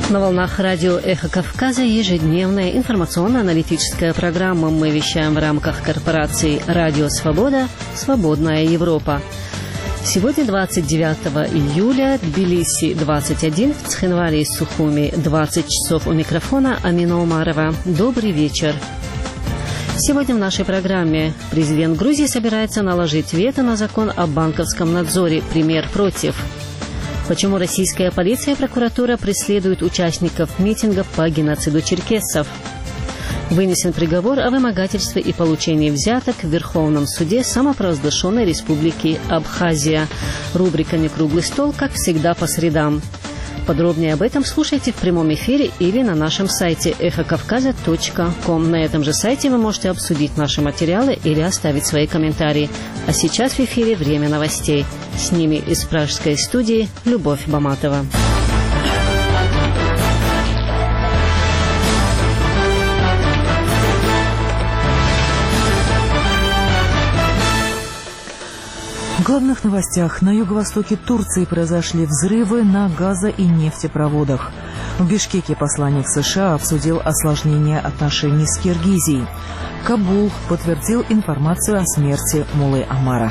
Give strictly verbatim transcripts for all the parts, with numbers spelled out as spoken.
На волнах радио «Эхо Кавказа» ежедневная информационно-аналитическая программа. Мы вещаем в рамках корпорации «Радио Свобода. Свободная Европа». Сегодня двадцать девятого июля, Тбилиси двадцать один, в Цхинвале и Сухуми двадцать часов. У микрофона Амина Умарова. Добрый вечер. Сегодня в нашей программе президент Грузии собирается наложить вето на закон о банковском надзоре. Премьер против. Почему российская полиция и прокуратура преследуют участников митинга по геноциду черкессов? Вынесен приговор о вымогательстве и получении взяток в Верховном суде самопровозглашенной республики Абхазия. Рубриками «Круглый стол», как всегда, по средам. Подробнее об этом слушайте в прямом эфире или на нашем сайте эхо кавказа точка ком. На этом же сайте вы можете обсудить наши материалы или оставить свои комментарии. А сейчас в эфире время новостей. С ними из пражской студии Любовь Баматова. В главных новостях. На юго-востоке Турции произошли взрывы на газо- и нефтепроводах. В Бишкеке посланник США обсудил осложнение отношений с Киргизией. Кабул подтвердил информацию о смерти Муллы Омара.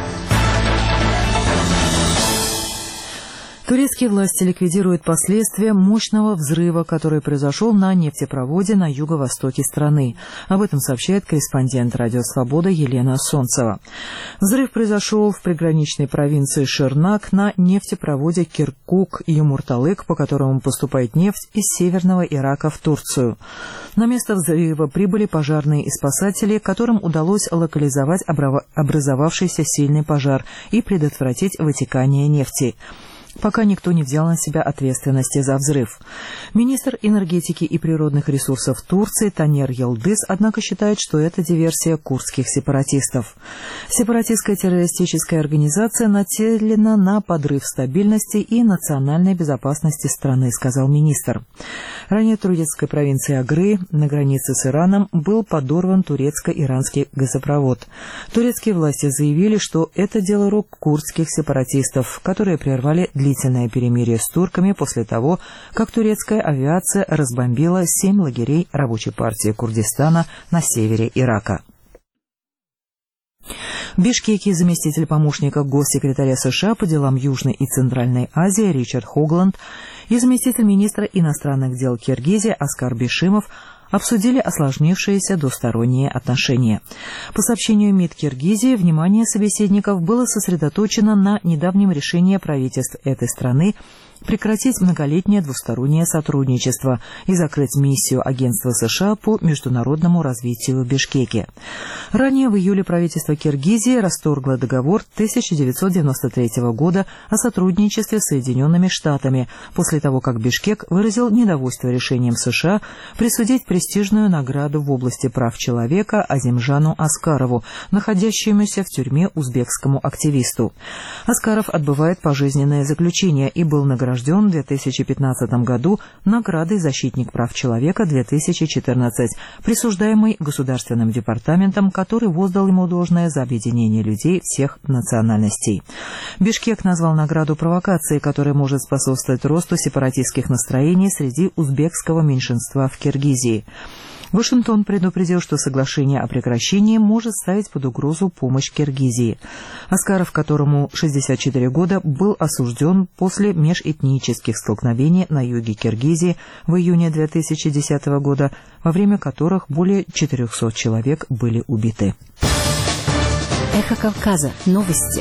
Турецкие власти ликвидируют последствия мощного взрыва, который произошел на нефтепроводе на юго-востоке страны. Об этом сообщает корреспондент «Радио Свобода» Елена Солнцева. Взрыв произошел в приграничной провинции Шырнак на нефтепроводе Киркук-Юмурталык, по которому поступает нефть из северного Ирака в Турцию. На место взрыва прибыли пожарные и спасатели, которым удалось локализовать образовавшийся сильный пожар и предотвратить вытекание нефти. Пока никто не взял на себя ответственности за взрыв. Министр энергетики и природных ресурсов Турции Танер Йылдыз, однако, считает, что это диверсия курдских сепаратистов. Сепаратистская террористическая организация нацелена на подрыв стабильности и национальной безопасности страны, сказал министр. Ранее в турецкой провинции Агры на границе с Ираном был подорван турецко-иранский газопровод. Турецкие власти заявили, что это дело рук курдских сепаратистов, которые прервали длительное перемирие с турками после того, как турецкая авиация разбомбила семь лагерей рабочей партии Курдистана на севере Ирака. В Бишкеке заместитель помощника госсекретаря США по делам Южной и Центральной Азии Ричард Хогланд и заместитель министра иностранных дел Киргизии Аскар Бишимов обсудили осложнившиеся двусторонние отношения. По сообщению МИД Киргизии, внимание собеседников было сосредоточено на недавнем решении правительств этой страны прекратить многолетнее двустороннее сотрудничество и закрыть миссию агентства США по международному развитию в Бишкеке. Ранее в июле правительство Киргизии расторгло договор тысяча девятьсот девяносто третьего года о сотрудничестве с Соединенными Штатами после того, как Бишкек выразил недовольство решением США присудить престижную награду в области прав человека Азимжану Аскарову, находящемуся в тюрьме узбекскому активисту. Аскаров отбывает пожизненное заключение и был награжден в две тысячи пятнадцатом году наградой «Защитник прав человека две тысячи четырнадцать», присуждаемой Государственным департаментом, который воздал ему должное за объединение людей всех национальностей. Бишкек назвал награду провокацией, которая может способствовать росту сепаратистских настроений среди узбекского меньшинства в Киргизии. Вашингтон предупредил, что соглашение о прекращении может ставить под угрозу помощь Киргизии. Аскаров, которому шестьдесят четыре года, был осужден после межэтнических столкновений на юге Киргизии в июне две тысячи десятого года, во время которых более четырехсот человек были убиты. Эхо Кавказа. Новости.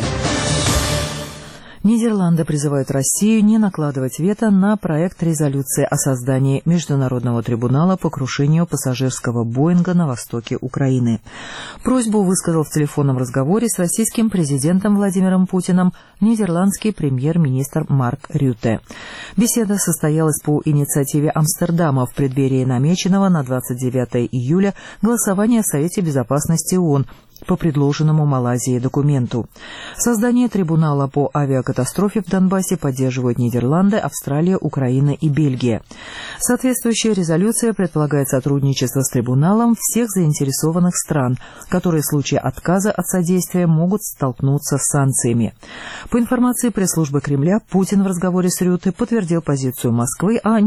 Нидерланды призывают Россию не накладывать вето на проект резолюции о создании Международного трибунала по крушению пассажирского Боинга на востоке Украины. Просьбу высказал в телефонном разговоре с российским президентом Владимиром Путиным нидерландский премьер-министр Марк Рютте. Беседа состоялась по инициативе Амстердама в преддверии намеченного на двадцать девятое июля голосования в Совете Безопасности ООН по предложенному Малайзией документу. Создание трибунала по авиакатастрофе в Донбассе поддерживают Нидерланды, Австралия, Украина и Бельгия. Соответствующая резолюция предполагает сотрудничество с трибуналом всех заинтересованных стран, которые в случае отказа от содействия могут столкнуться с санкциями. По информации пресс-службы Кремля, Путин в разговоре с Рютте подтвердил позицию Москвы о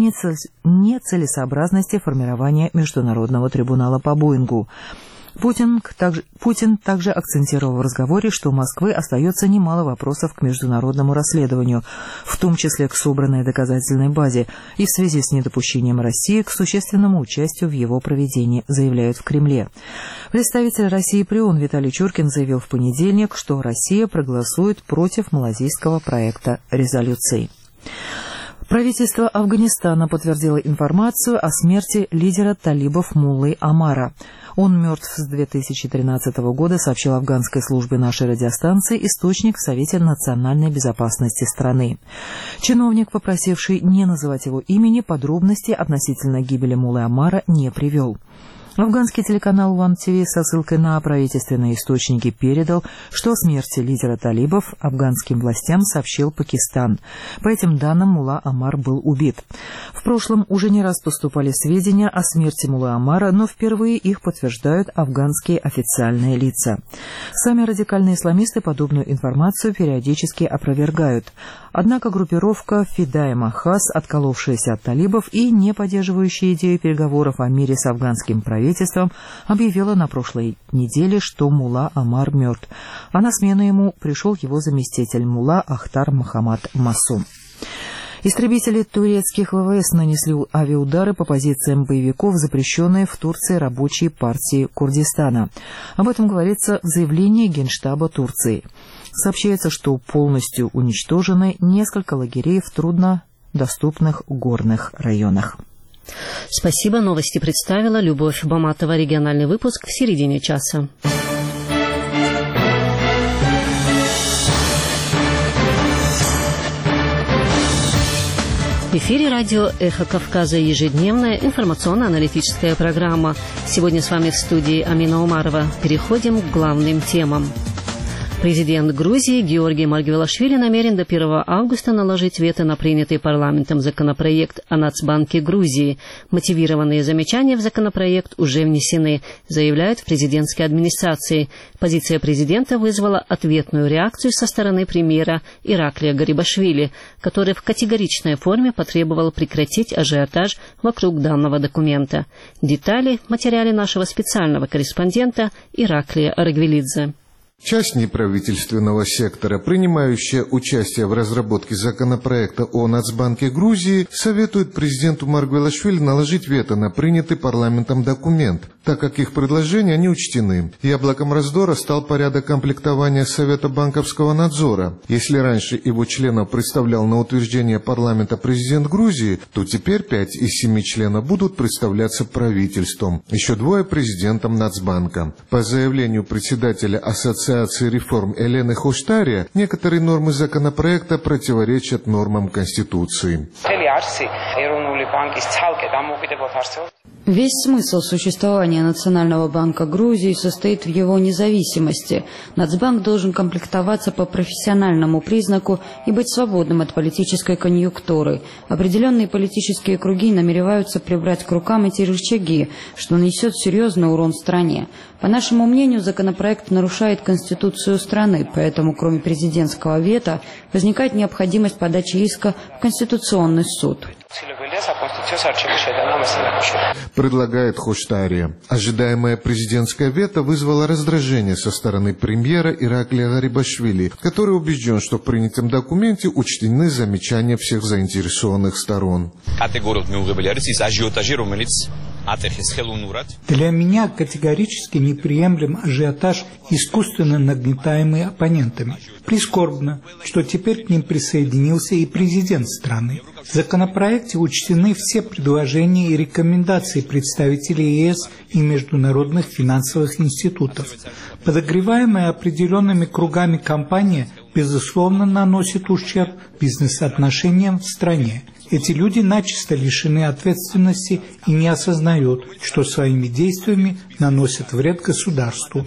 нецелесообразности формирования Международного трибунала по Боингу. Путин также, Путин также акцентировал в разговоре, что у Москвы остается немало вопросов к международному расследованию, в том числе к собранной доказательной базе и в связи с недопущением России к существенному участию в его проведении, заявляют в Кремле. Представитель России при ООН Виталий Чуркин заявил в понедельник, что Россия проголосует против малазийского проекта резолюции. Правительство Афганистана подтвердило информацию о смерти лидера талибов Муллы Омара. Он мертв с две тысячи тринадцатого года, сообщил афганской службе нашей радиостанции источник в Совете национальной безопасности страны. Чиновник, попросивший не называть его имени, подробности относительно гибели Муллы Омара не привел. Афганский телеканал One ти ви со ссылкой на правительственные источники передал, что о смерти лидера талибов афганским властям сообщил Пакистан. По этим данным, Мулла Омар был убит. В прошлом уже не раз поступали сведения о смерти Муллы Омара, но впервые их подтверждают афганские официальные лица. Сами радикальные исламисты подобную информацию периодически опровергают. Однако группировка Фидай Махас, отколовшаяся от талибов и не поддерживающая идею переговоров о мире с афганским правительством, объявила на прошлой неделе, что Мулла Омар мертв, а на смену ему пришел его заместитель Мулла Ахтар Мохаммад Масум. Истребители турецких ВВС нанесли авиаудары по позициям боевиков, запрещенной в Турции рабочей партии Курдистана. Об этом говорится в заявлении Генштаба Турции. Сообщается, что полностью уничтожены несколько лагерей в труднодоступных горных районах. Спасибо. Новости представила Любовь Баматова. Региональный выпуск в середине часа. В эфире радио «Эхо Кавказа» ежедневная информационно-аналитическая программа. Сегодня с вами в студии Амина Умарова. Переходим к главным темам. Президент Грузии Георгий Маргвелашвили намерен до первого августа наложить вето на принятый парламентом законопроект о Нацбанке Грузии. Мотивированные замечания в законопроект уже внесены, заявляют в президентской администрации. Позиция президента вызвала ответную реакцию со стороны премьера Ираклия Гарибашвили, который в категоричной форме потребовал прекратить ажиотаж вокруг данного документа. Детали в материале нашего специального корреспондента Ираклия Аргвелидзе. Часть неправительственного сектора, принимающая участие в разработке законопроекта о Нацбанке Грузии, советует президенту Маргвелашвили наложить вето на принятый парламентом документ, так как их предложения не учтены. Яблоком раздора стал порядок комплектования Совета банковского надзора. Если раньше его членов представлял на утверждение парламента президент Грузии, то теперь пять из семи членов будут представляться правительством, еще двое президентом Нацбанка. По заявлению председателя Ассоциации Ассоциации реформ Елены Хоштария, некоторые нормы законопроекта противоречат нормам Конституции. Весь смысл существования Национального банка Грузии состоит в его независимости. Нацбанк должен комплектоваться по профессиональному признаку и быть свободным от политической конъюнктуры. Определенные политические круги намереваются прибрать к рукам эти рычаги, что нанесет серьезный урон стране. По нашему мнению, законопроект нарушает Конституцию страны, поэтому кроме президентского вето возникает необходимость подачи иска в Конституционный суд. Предлагает Хоштария. Ожидаемое президентское вето вызвало раздражение со стороны премьера Ираклия Гарибашвили, который убежден, что в принятом документе учтены замечания всех заинтересованных сторон. Для меня категорически неприемлем ажиотаж, искусственно нагнетаемый оппонентами. Прискорбно, что теперь к ним присоединился и президент страны. В законопроекте учтены все предложения и рекомендации представителей ЕС и международных финансовых институтов. Подогреваемая определенными кругами кампания, безусловно, наносит ущерб бизнес-отношениям в стране. Эти люди начисто лишены ответственности и не осознают, что своими действиями наносят вред государству.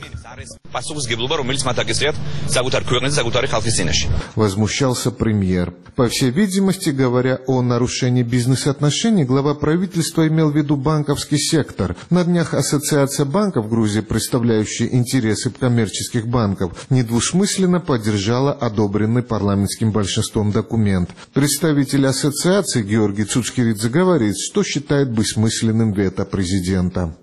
Возмущался премьер. По всей видимости, говоря о нарушении бизнес-отношений, глава правительства имел в виду банковский сектор. На днях Ассоциация банков Грузии, представляющая интересы коммерческих банков, недвусмысленно поддержала одобренный парламентским большинством документ. Представитель ассоциации Георгий Цуцкиридзе говорит, что считает бессмысленным вето президента.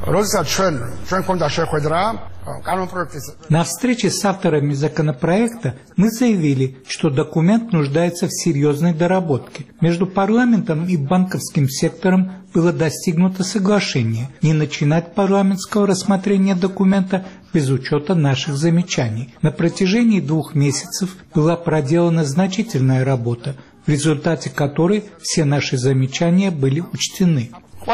На встрече с авторами законопроекта мы заявили, что документ нуждается в серьезной доработке. Между парламентом и банковским сектором было достигнуто соглашение не начинать парламентского рассмотрения документа без учета наших замечаний. На протяжении двух месяцев была проделана значительная работа, в результате которой все наши замечания были учтены.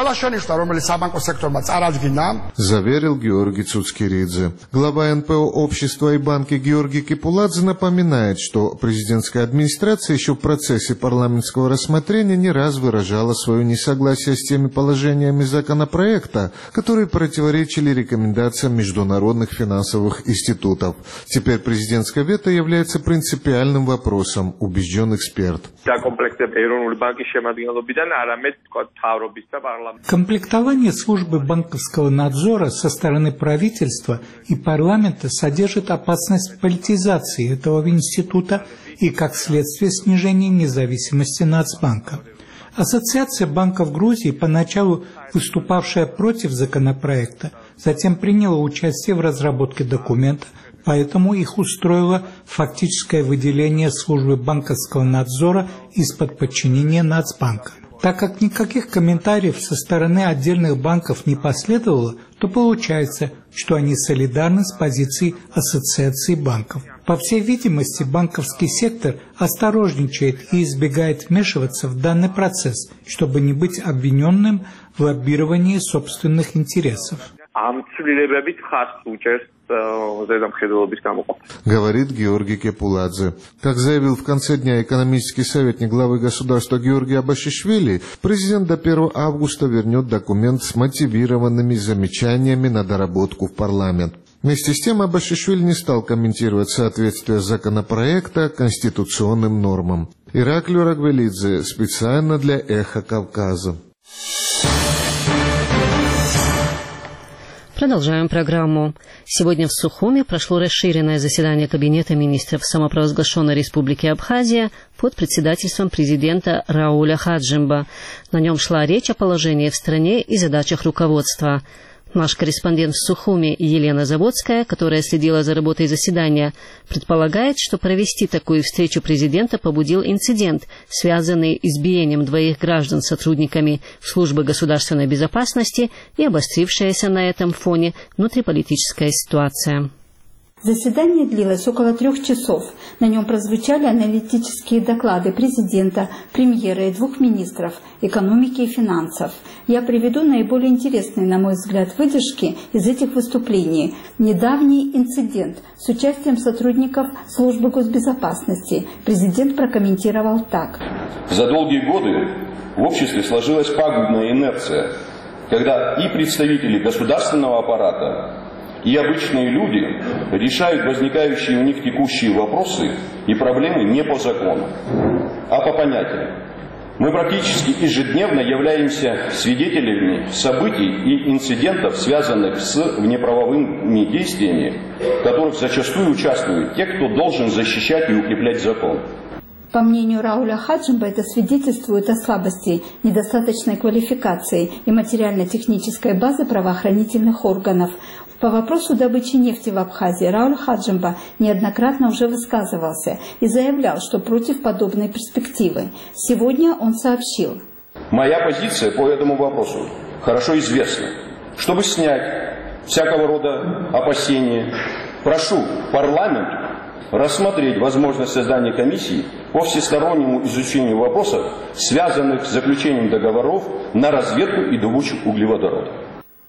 Заверил Георгий Цуцкиридзе. Глава эн пэ о общества и банки Георгий Кепуладзе напоминает, что президентская администрация еще в процессе парламентского рассмотрения не раз выражала свое несогласие с теми положениями законопроекта, которые противоречили рекомендациям международных финансовых институтов. Теперь президентское вето является принципиальным вопросом, убежден эксперт. Комплектование службы банковского надзора со стороны правительства и парламента содержит опасность политизации этого института и, как следствие, снижения независимости Нацбанка. Ассоциация банков Грузии, поначалу выступавшая против законопроекта, затем приняла участие в разработке документа, поэтому их устроило фактическое выделение службы банковского надзора из-под подчинения Нацбанка. Так как никаких комментариев со стороны отдельных банков не последовало, то получается, что они солидарны с позицией Ассоциации банков. По всей видимости, банковский сектор осторожничает и избегает вмешиваться в данный процесс, чтобы не быть обвиненным в лоббировании собственных интересов. Говорит Георгий Кепуладзе. Как заявил в конце дня экономический советник главы государства Георгий Абашишвили, президент до первого августа вернет документ с мотивированными замечаниями на доработку в парламент. Вместе с тем Абашишвили не стал комментировать соответствие законопроекта конституционным нормам. Ираклий Рагвелидзе специально для «Эхо Кавказа». Продолжаем программу. Сегодня в Сухуми прошло расширенное заседание Кабинета министров самопровозглашенной Республики Абхазия под председательством президента Рауля Хаджимба. На нем шла речь о положении в стране и задачах руководства. Наш корреспондент в Сухуми Елена Заводская, которая следила за работой заседания, предполагает, что провести такую встречу президента побудил инцидент, связанный с избиением двоих граждан сотрудниками службы государственной безопасности и обострившаяся на этом фоне внутриполитическая ситуация. Заседание длилось около трех часов. На нем прозвучали аналитические доклады президента, премьера и двух министров экономики и финансов. Я приведу наиболее интересные, на мой взгляд, выдержки из этих выступлений. Недавний инцидент с участием сотрудников службы госбезопасности президент прокомментировал так. За долгие годы в обществе сложилась пагубная инерция, когда и представители государственного аппарата, и обычные люди решают возникающие у них текущие вопросы и проблемы не по закону, а по понятиям. Мы практически ежедневно являемся свидетелями событий и инцидентов, связанных с внеправовыми действиями, в которых зачастую участвуют те, кто должен защищать и укреплять закон. По мнению Рауля Хаджимба, это свидетельствует о слабости, недостаточной квалификации и материально-технической базы правоохранительных органов. По вопросу добычи нефти в Абхазии Рауль Хаджимба неоднократно уже высказывался и заявлял, что против подобной перспективы. Сегодня он сообщил. Моя позиция по этому вопросу хорошо известна. Чтобы снять всякого рода опасения, прошу парламент рассмотреть возможность создания комиссии по всестороннему изучению вопросов, связанных с заключением договоров на разведку и добычу углеводородов.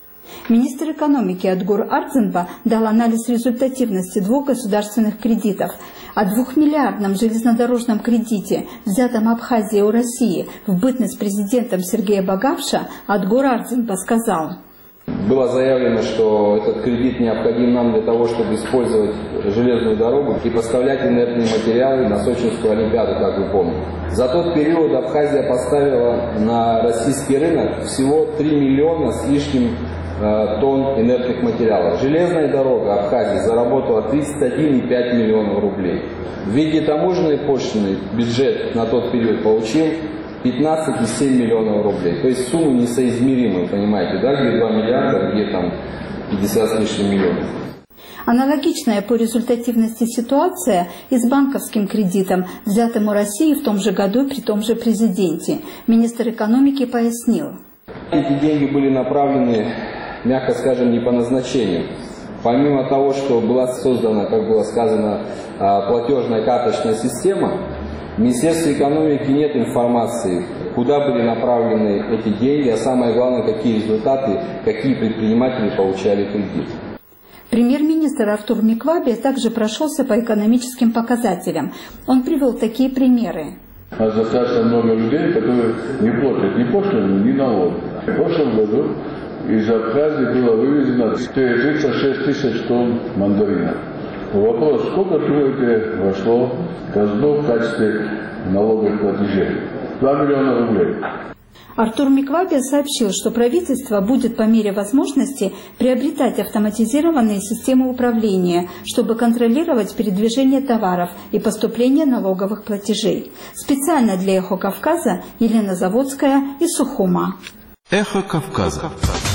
Министр экономики Адгур Ардзинба дал анализ результативности двух государственных кредитов. О двухмиллиардном железнодорожном кредите, взятом Абхазией у России в бытность президентом Сергея Багапша, Адгур Ардзинба сказал: было заявлено, что этот кредит необходим нам для того, чтобы использовать железную дорогу и поставлять инертные материалы на Сочинскую Олимпиаду, как вы помните. За тот период Абхазия поставила на российский рынок всего три миллиона с лишним э, тонн инертных материалов. Железная дорога Абхазии заработала тридцать один и пять десятых миллионов рублей. В виде таможенной пошлины бюджет на тот период получил пятнадцать и семь десятых миллионов рублей. То есть суммы несоизмеримые, понимаете, да, где два миллиарда, где там пятьдесят с лишним миллионов. Аналогичная по результативности ситуация и с банковским кредитом, взятым у России в том же году при том же президенте. Министр экономики пояснил. Эти деньги были направлены, мягко скажем, не по назначению. Помимо того, что была создана, как было сказано, платежная карточная система, в Министерстве экономики нет информации, куда были направлены эти деньги, а самое главное, какие результаты, какие предприниматели получали кредит. Премьер-министр Артур Микваби также прошелся по экономическим показателям. Он привел такие примеры. У нас достаточно много людей, которые не платят ни пошлину, ни налоги. В прошлом году из Абхазии было вывезено тридцать шесть тысяч тонн мандаринов. Вопрос, сколько тройки вошло в казну в качестве налоговых платежей? два миллиона рублей. Артур Микваби сообщил, что правительство будет по мере возможности приобретать автоматизированные системы управления, чтобы контролировать передвижение товаров и поступление налоговых платежей. Специально для «Эхо Кавказа» Елена Заводская из Сухума. Эхо Кавказа.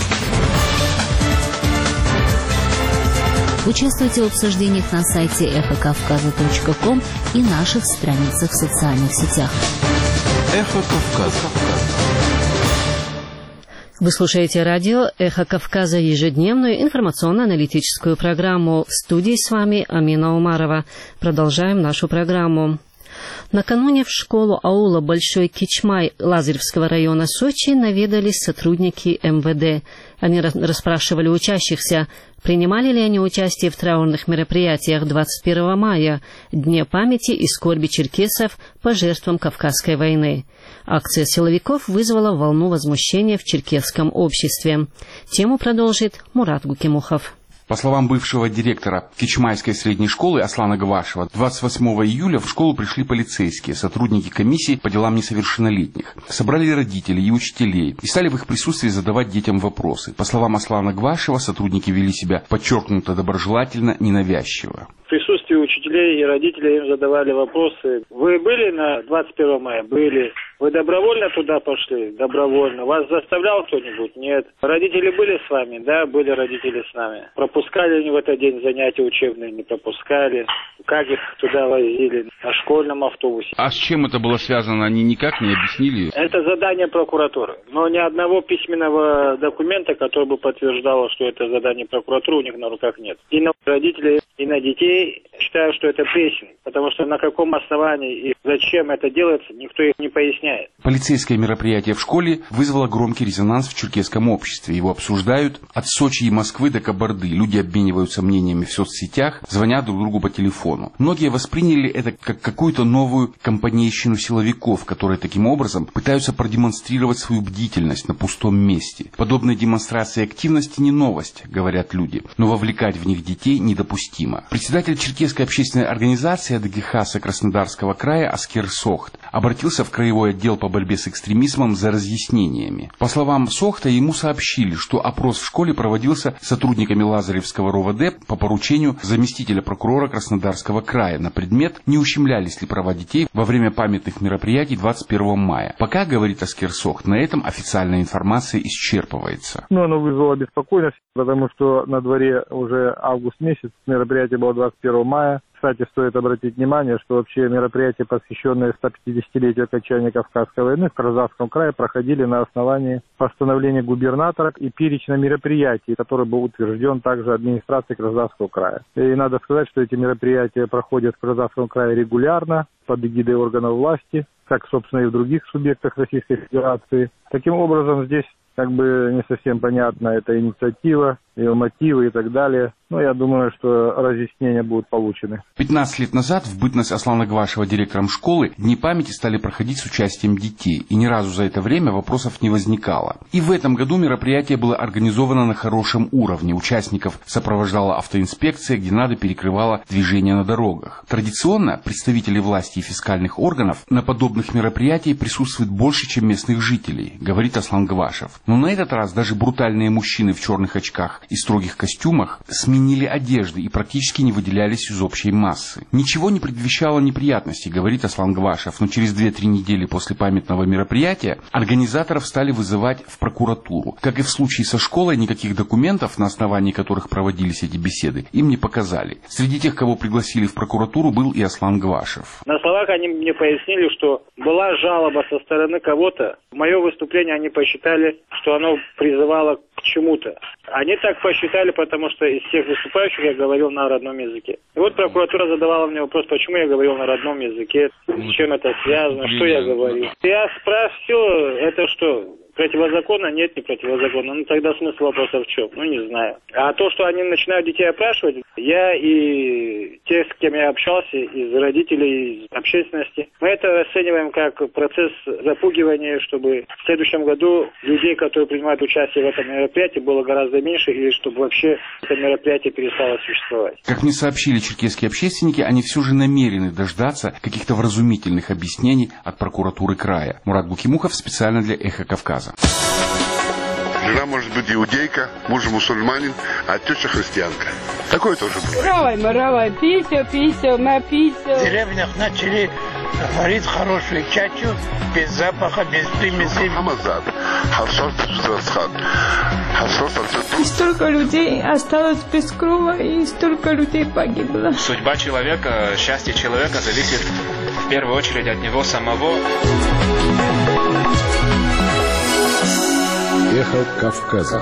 Участвуйте в обсуждениях на сайте эхо кавказа точка ком и наших страницах в социальных сетях. Эхо Кавказа. Вы слушаете радио «Эхо Кавказа», ежедневную информационно-аналитическую программу. В студии с вами Амина Умарова. Продолжаем нашу программу. Накануне в школу аула Большой Кичмай Лазаревского района Сочи наведались сотрудники эм вэ дэ. Они расспрашивали учащихся, принимали ли они участие в траурных мероприятиях двадцать первого мая, Дне памяти и скорби черкесов по жертвам Кавказской войны. Акция силовиков вызвала волну возмущения в черкесском обществе. Тему продолжит Мурат Гукимухов. По словам бывшего директора Кичмайской средней школы Аслана Гвашева, двадцать восьмого июля в школу пришли полицейские, сотрудники комиссии по делам несовершеннолетних. Собрали родителей и учителей и стали в их присутствии задавать детям вопросы. По словам Аслана Гвашева, сотрудники вели себя подчеркнуто доброжелательно, ненавязчиво. В присутствии учителей и родителей им задавали вопросы. Вы были на двадцать первого мая? Были. Вы добровольно туда пошли? Добровольно. Вас заставлял кто-нибудь? Нет. Родители были с вами? Да, были родители с нами. Пропускали они в этот день занятия учебные? Не пропускали. Как их туда возили? На школьном автобусе. А с чем это было связано? Они никак не объяснили? Это задание прокуратуры. Но ни одного письменного документа, который бы подтверждал, что это задание прокуратуры, у них на руках нет. И на родителей, и на детей считаю, что это прессинг. Потому что на каком основании и зачем это делается, никто их не поясняет. Полицейское мероприятие в школе вызвало громкий резонанс в черкесском обществе. Его обсуждают от Сочи и Москвы до Кабарды. Люди обмениваются мнениями в соцсетях, звонят друг другу по телефону. Многие восприняли это как какую-то новую компанейщину силовиков, которые таким образом пытаются продемонстрировать свою бдительность на пустом месте. Подобные демонстрации активности не новость, говорят люди, но вовлекать в них детей недопустимо. Председатель черкесской общественной организации Адыгехаса Краснодарского края Аскер Сохт обратился в краевой отдел по борьбе с экстремизмом за разъяснениями. По словам Сохта, ему сообщили, что опрос в школе проводился сотрудниками Лазаревского РОВД по поручению заместителя прокурора Краснодарского края на предмет, не ущемлялись ли права детей во время памятных мероприятий двадцать первого мая. Пока, говорит Аскер Сохт, на этом официальная информация исчерпывается. Ну, оно вызвало беспокойность, потому что на дворе уже август месяц, мероприятие было двадцать первого мая. Кстати, стоит обратить внимание, что вообще мероприятия, посвященные сто пятидесятилетию окончания Кавказской войны в Краснодарском крае, проходили на основании постановления губернатора и перечня мероприятий, который был утвержден также администрацией Краснодарского края. И надо сказать, что эти мероприятия проходят в Краснодарском крае регулярно, под эгидой органов власти, как, собственно, и в других субъектах Российской Федерации. Таким образом, здесь как бы не совсем понятна эта инициатива, ее мотивы и так далее. Но я думаю, что разъяснения будут получены. пятнадцать лет назад в бытность Аслана Гвашева директором школы Дни памяти стали проходить с участием детей. И ни разу за это время вопросов не возникало. И в этом году мероприятие было организовано на хорошем уровне. Участников сопровождала автоинспекция, где надо перекрывала движение на дорогах. Традиционно представители власти и фискальных органов на подобных мероприятиях присутствуют больше, чем местных жителей, говорит Аслан Гвашев. Но на этот раз даже брутальные мужчины в черных очках и строгих костюмах сменили одежды и практически не выделялись из общей массы. Ничего не предвещало неприятностей, говорит Аслан Гвашев, но через две-три недели после памятного мероприятия организаторов стали вызывать в прокуратуру. Как и в случае со школой, никаких документов, на основании которых проводились эти беседы, им не показали. Среди тех, кого пригласили в прокуратуру, был и Аслан Гвашев. На словах они мне пояснили, что была жалоба со стороны кого-то. Мое выступление они посчитали, что оно призывало к чему-то. Они так посчитали, потому что из всех выступающих я говорил на родном языке. И вот прокуратура задавала мне вопрос, почему я говорил на родном языке, с чем это связано, что я говорил. Я спросил, это что, противозаконно? Нет, не противозаконно. Ну тогда смысл вопроса в чем? Ну не знаю. А то, что они начинают детей опрашивать, я и те, с кем я общался, из родителей, из общественности, мы это расцениваем как процесс запугивания, чтобы в следующем году людей, которые принимают участие в этом мероприятии, было гораздо меньше, и чтобы вообще это мероприятие перестало существовать. Как мне сообщили черкесские общественники, они все же намерены дождаться каких-то вразумительных объяснений от прокуратуры края. Мурат Букимухов специально для «Эхо Кавказа». Жена может быть иудейка, муж мусульманин, а теща христианка. Такое тоже бывает. Равай, маравай, писю, писю, ма писю. В деревнях начали варить хорошую чачу, без запаха, без примесей. И столько людей осталось без крова, и столько людей погибло. Судьба человека, счастье человека зависит в первую очередь от него самого. Эхо Кавказа.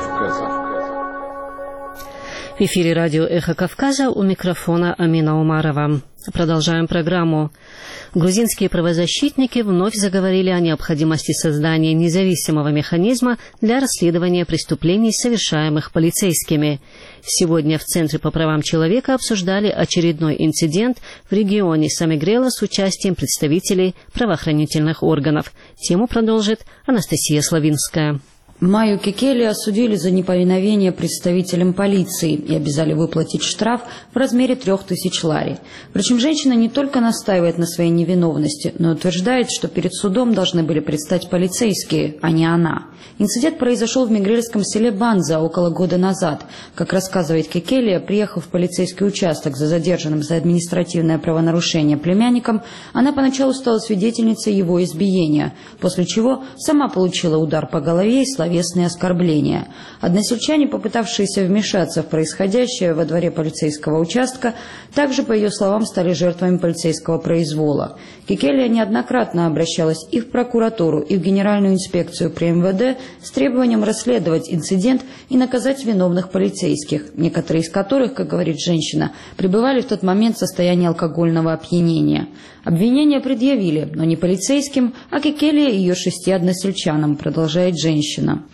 В эфире радио «Эхо Кавказа», у микрофона Амина Умарова. Продолжаем программу. Грузинские правозащитники вновь заговорили о необходимости создания независимого механизма для расследования преступлений, совершаемых полицейскими. Сегодня в Центре по правам человека обсуждали очередной инцидент в регионе Самегрела с участием представителей правоохранительных органов. Тему продолжит Анастасия Славинская. Майю Кекеле осудили за неповиновение представителям полиции и обязали выплатить штраф в размере трех тысяч лари. Причем женщина не только настаивает на своей невиновности, но и утверждает, что перед судом должны были предстать полицейские, а не она. Инцидент произошел в мигрельском селе Банза около года назад. Как рассказывает Кекеле, приехав в полицейский участок за задержанным за административное правонарушение племянником, она поначалу стала свидетельницей его избиения, после чего сама получила удар по голове и словесные оскорбления. Односельчане, попытавшиеся вмешаться в происходящее во дворе полицейского участка, также, по ее словам, стали жертвами полицейского произвола. Кекелия неоднократно обращалась и в прокуратуру, и в Генеральную инспекцию при эм вэ дэ с требованием расследовать инцидент и наказать виновных полицейских, некоторые из которых, как говорит женщина, пребывали в тот момент в состоянии алкогольного опьянения. Обвинения предъявили, но не полицейским, а Кекелия и ее шести односельчанам, продолжает женщина.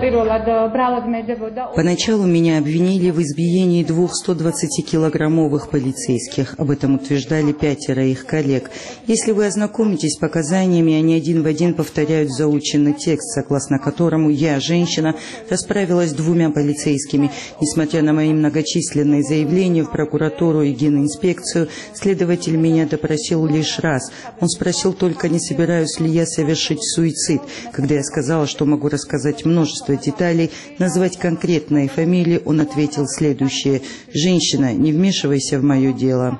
Поначалу меня обвинили в избиении двух стодвадцатикилограммовых полицейских. Об этом утверждали пятеро их коллег. Если вы ознакомитесь с показаниями, они один в один повторяют заученный текст, согласно которому я, женщина, расправилась с двумя полицейскими. Несмотря на мои многочисленные заявления в прокуратуру и генинспекцию, следователь меня допросил лишь раз. Он спросил только, не собираюсь ли я совершить суицид. Когда я сказала, что могу рассказать множество деталей, назвать конкретные фамилии, он ответил следующее: «Женщина, не вмешивайся в мое дело».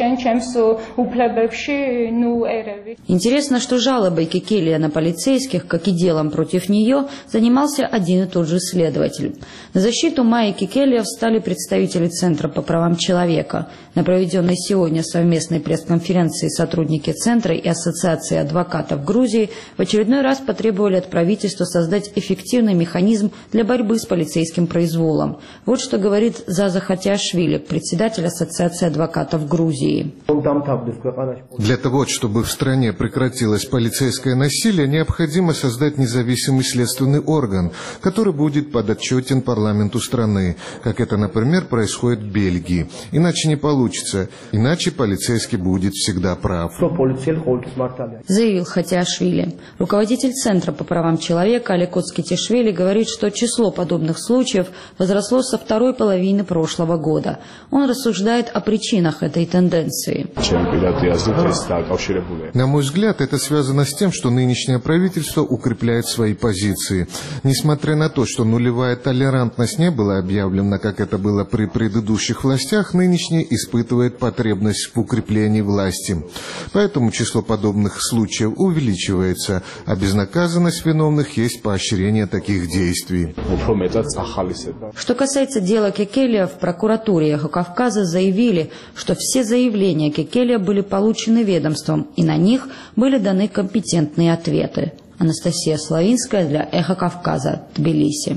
Интересно, что жалобой Кекелия на полицейских, как и делом против нее, занимался один и тот же следователь. На защиту Майи Кекелия встали представители Центра по правам человека. На проведенной сегодня совместной пресс-конференции сотрудники Центра и Ассоциации адвокатов Грузии в очередной раз потребовали от правительства создать эффективную эффективный механизм для борьбы с полицейским произволом. Вот что говорит Заза Хатиашвили, председатель Ассоциации адвокатов Грузии. Для того, чтобы в стране прекратилось полицейское насилие, необходимо создать независимый следственный орган, который будет подотчетен парламенту страны, как это, например, происходит в Бельгии. Иначе не получится, иначе полицейский будет всегда прав. Заявил Хатиашвили. Руководитель Центра по правам человека Олег Оцкитишвили говорит, что число подобных случаев возросло со второй половины прошлого года. Он рассуждает о причинах этой тенденции. На мой взгляд, это связано с тем, что нынешнее правительство укрепляет свои позиции. Несмотря на то, что нулевая толерантность не была объявлена, как это было при предыдущих властях, нынешнее испытывает потребность в укреплении власти. Поэтому число подобных случаев увеличивается, а безнаказанность виновных есть поощрение таких действий. Что касается дела Кекелия, в прокуратуре Эхо-Кавказа заявили, что все заявления Кекелия были получены ведомством, и на них были даны компетентные ответы. Анастасия Славинская для Эхо-Кавказа, Тбилиси.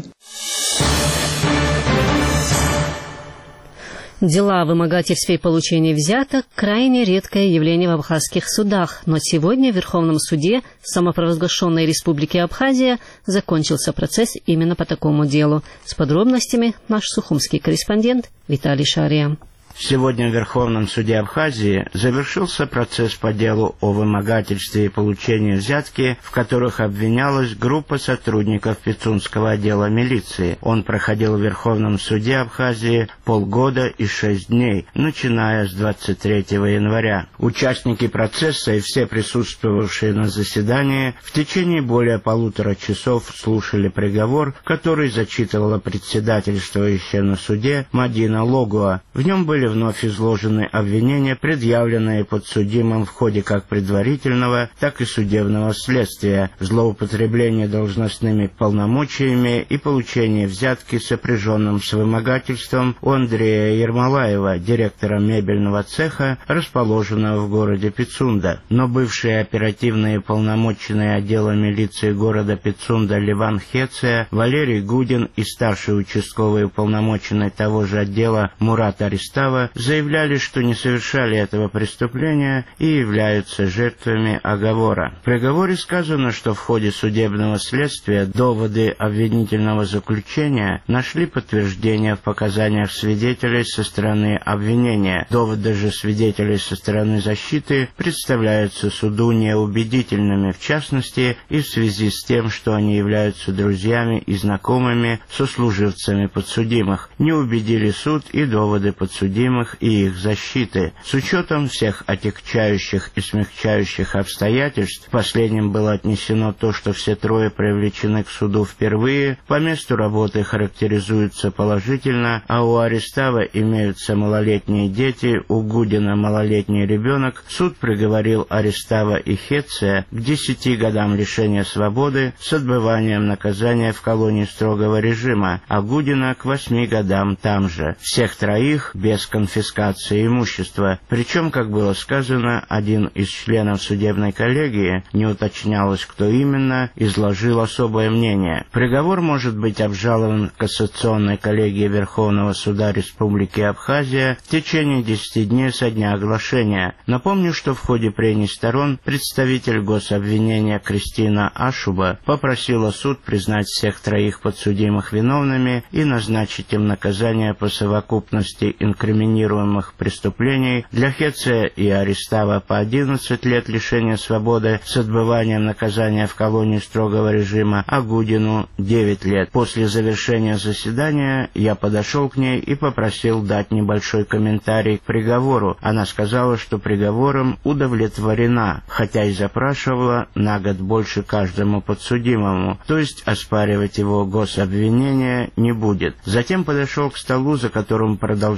Дела о вымогательстве и получении взяток – крайне редкое явление в абхазских судах, но сегодня в Верховном суде самопровозглашенной Республики Абхазия закончился процесс именно по такому делу. С подробностями наш сухумский корреспондент Виталий Шария. Сегодня в Верховном суде Абхазии завершился процесс по делу о вымогательстве и получении взятки, в которых обвинялась группа сотрудников Пицунского отдела милиции. Он проходил в Верховном суде Абхазии полгода и шесть дней, начиная с двадцать третьего января. Участники процесса и все присутствовавшие на заседании в течение более полутора часов слушали приговор, который зачитывала председательствующая на суде Мадина Логуа. В нем были вновь изложены обвинения, предъявленные подсудимым в ходе как предварительного, так и судебного следствия, злоупотребление должностными полномочиями и получение взятки, сопряженным с вымогательством, у Андрея Ермолаева, директора мебельного цеха, расположенного в городе Пицунда. Но бывшие оперативные полномоченные отдела милиции города Пицунда Ливан Хеция, Валерий Гудин и старший участковый уполномоченный того же отдела Мурат Аристава заявляли, что не совершали этого преступления и являются жертвами оговора. В приговоре сказано, что в ходе судебного следствия доводы обвинительного заключения нашли подтверждение в показаниях свидетелей со стороны обвинения. Доводы же свидетелей со стороны защиты представляются суду неубедительными, в частности, и в связи с тем, что они являются друзьями и знакомыми сослуживцами подсудимых. Не убедили суд и доводы подсудимых и их защиты. С учетом всех отягчающих и смягчающих обстоятельств, последним было отнесено то, что все трое привлечены к суду впервые, по месту работы характеризуются положительно, а у Аристава имеются малолетние дети, у Гудина малолетний ребенок. Суд приговорил Аристава и Хеция к десяти годам лишения свободы с отбыванием наказания в колонии строгого режима, а Гудина к восьми годам там же. Всех троих без конфискации имущества. Причем, как было сказано, один из членов судебной коллегии, не уточнялось, кто именно, изложил особое мнение. Приговор может быть обжалован в кассационной коллегии Верховного суда Республики Абхазия в течение десяти дней со дня оглашения. Напомню, что в ходе прений сторон представитель гособвинения Кристина Ашуба попросила суд признать всех троих подсудимых виновными и назначить им наказание по совокупности инкриминируемых преступлений. Для Хеция и Аристава по одиннадцать лет лишения свободы с отбыванием наказания в колонии строгого режима, а Гудину девять лет. После завершения заседания я подошел к ней и попросил дать небольшой комментарий к приговору. Она сказала, что приговором удовлетворена, хотя и запрашивала на год больше каждому подсудимому, то есть оспаривать его гособвинение не будет. Затем подошел к столу, за которым продолжали находиться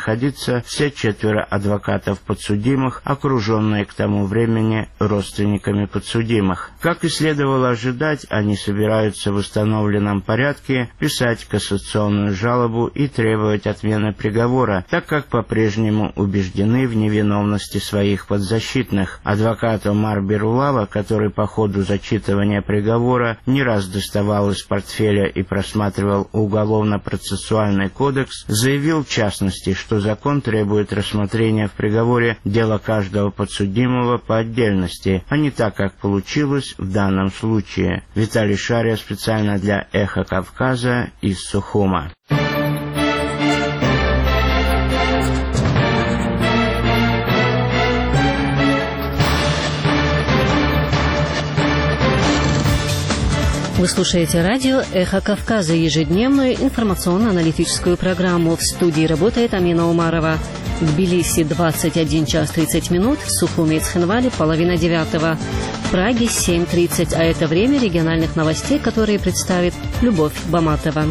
находиться все четверо адвокатов подсудимых, окруженные к тому времени родственниками подсудимых. Как и следовало ожидать, они собираются в установленном порядке писать кассационную жалобу и требовать отмены приговора, так как по-прежнему убеждены в невиновности своих подзащитных. Адвокат Омар Берулава, который по ходу зачитывания приговора не раз доставал из портфеля и просматривал уголовно-процессуальный кодекс, заявил в частности, что закон требует рассмотрения в приговоре дела каждого подсудимого по отдельности, а не так, как получилось в данном случае. Виталий Шария специально для «Эхо Кавказа» из Сухума. Вы слушаете радио «Эхо Кавказа», ежедневную информационно-аналитическую программу. В студии работает Амина Умарова. В Тбилиси двадцать один час тридцать минут, в Сухуме и Цхинвале половина девятого, в Праге семь тридцать, а это время региональных новостей, которые представит Любовь Баматова.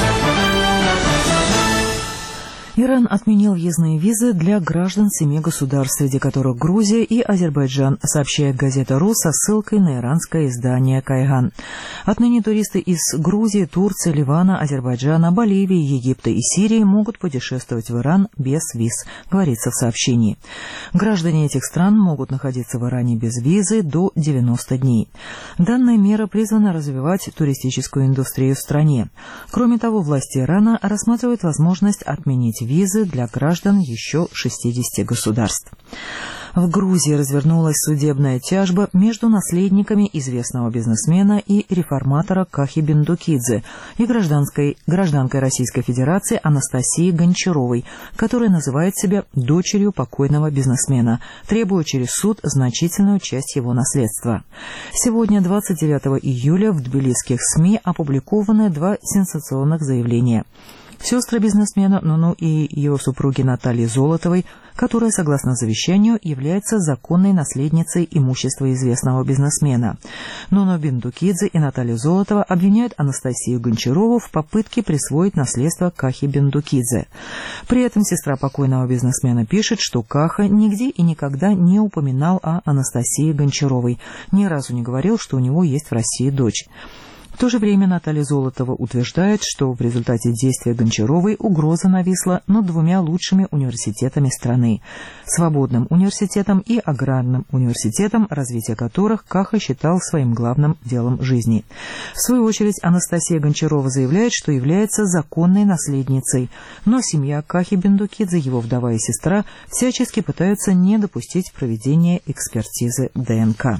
Иран отменил въездные визы для граждан семи государств, среди которых Грузия и Азербайджан, сообщает газета «Ру» со ссылкой на иранское издание «Кайган». Отныне туристы из Грузии, Турции, Ливана, Азербайджана, Боливии, Египта и Сирии могут путешествовать в Иран без виз, говорится в сообщении. Граждане этих стран могут находиться в Иране без визы до девяноста дней. Данная мера призвана развивать туристическую индустрию в стране. Кроме того, власти Ирана рассматривают возможность отменить визы для граждан еще шестидесяти государств. В Грузии развернулась судебная тяжба между наследниками известного бизнесмена и реформатора Кахи Бендукидзе и гражданской, гражданкой Российской Федерации Анастасией Гончаровой, которая называет себя дочерью покойного бизнесмена, требуя через суд значительную часть его наследства. Сегодня, двадцать девятого июля, в тбилисских СМИ опубликованы два сенсационных заявления. Сестры бизнесмена Нуну и его супруги Натальи Золотовой, которая, согласно завещанию, является законной наследницей имущества известного бизнесмена. Нуну Бендукидзе и Наталью Золотова обвиняют Анастасию Гончарову в попытке присвоить наследство Кахи Бендукидзе. При этом сестра покойного бизнесмена пишет, что Каха нигде и никогда не упоминал о Анастасии Гончаровой, ни разу не говорил, что у него есть в России дочь. В то же время Наталья Золотова утверждает, что в результате действия Гончаровой угроза нависла над двумя лучшими университетами страны – Свободным университетом и Аграрным университетом, развитие которых Каха считал своим главным делом жизни. В свою очередь Анастасия Гончарова заявляет, что является законной наследницей, но семья Кахи Бендукидзе, его вдова и сестра, всячески пытаются не допустить проведения экспертизы ДНК.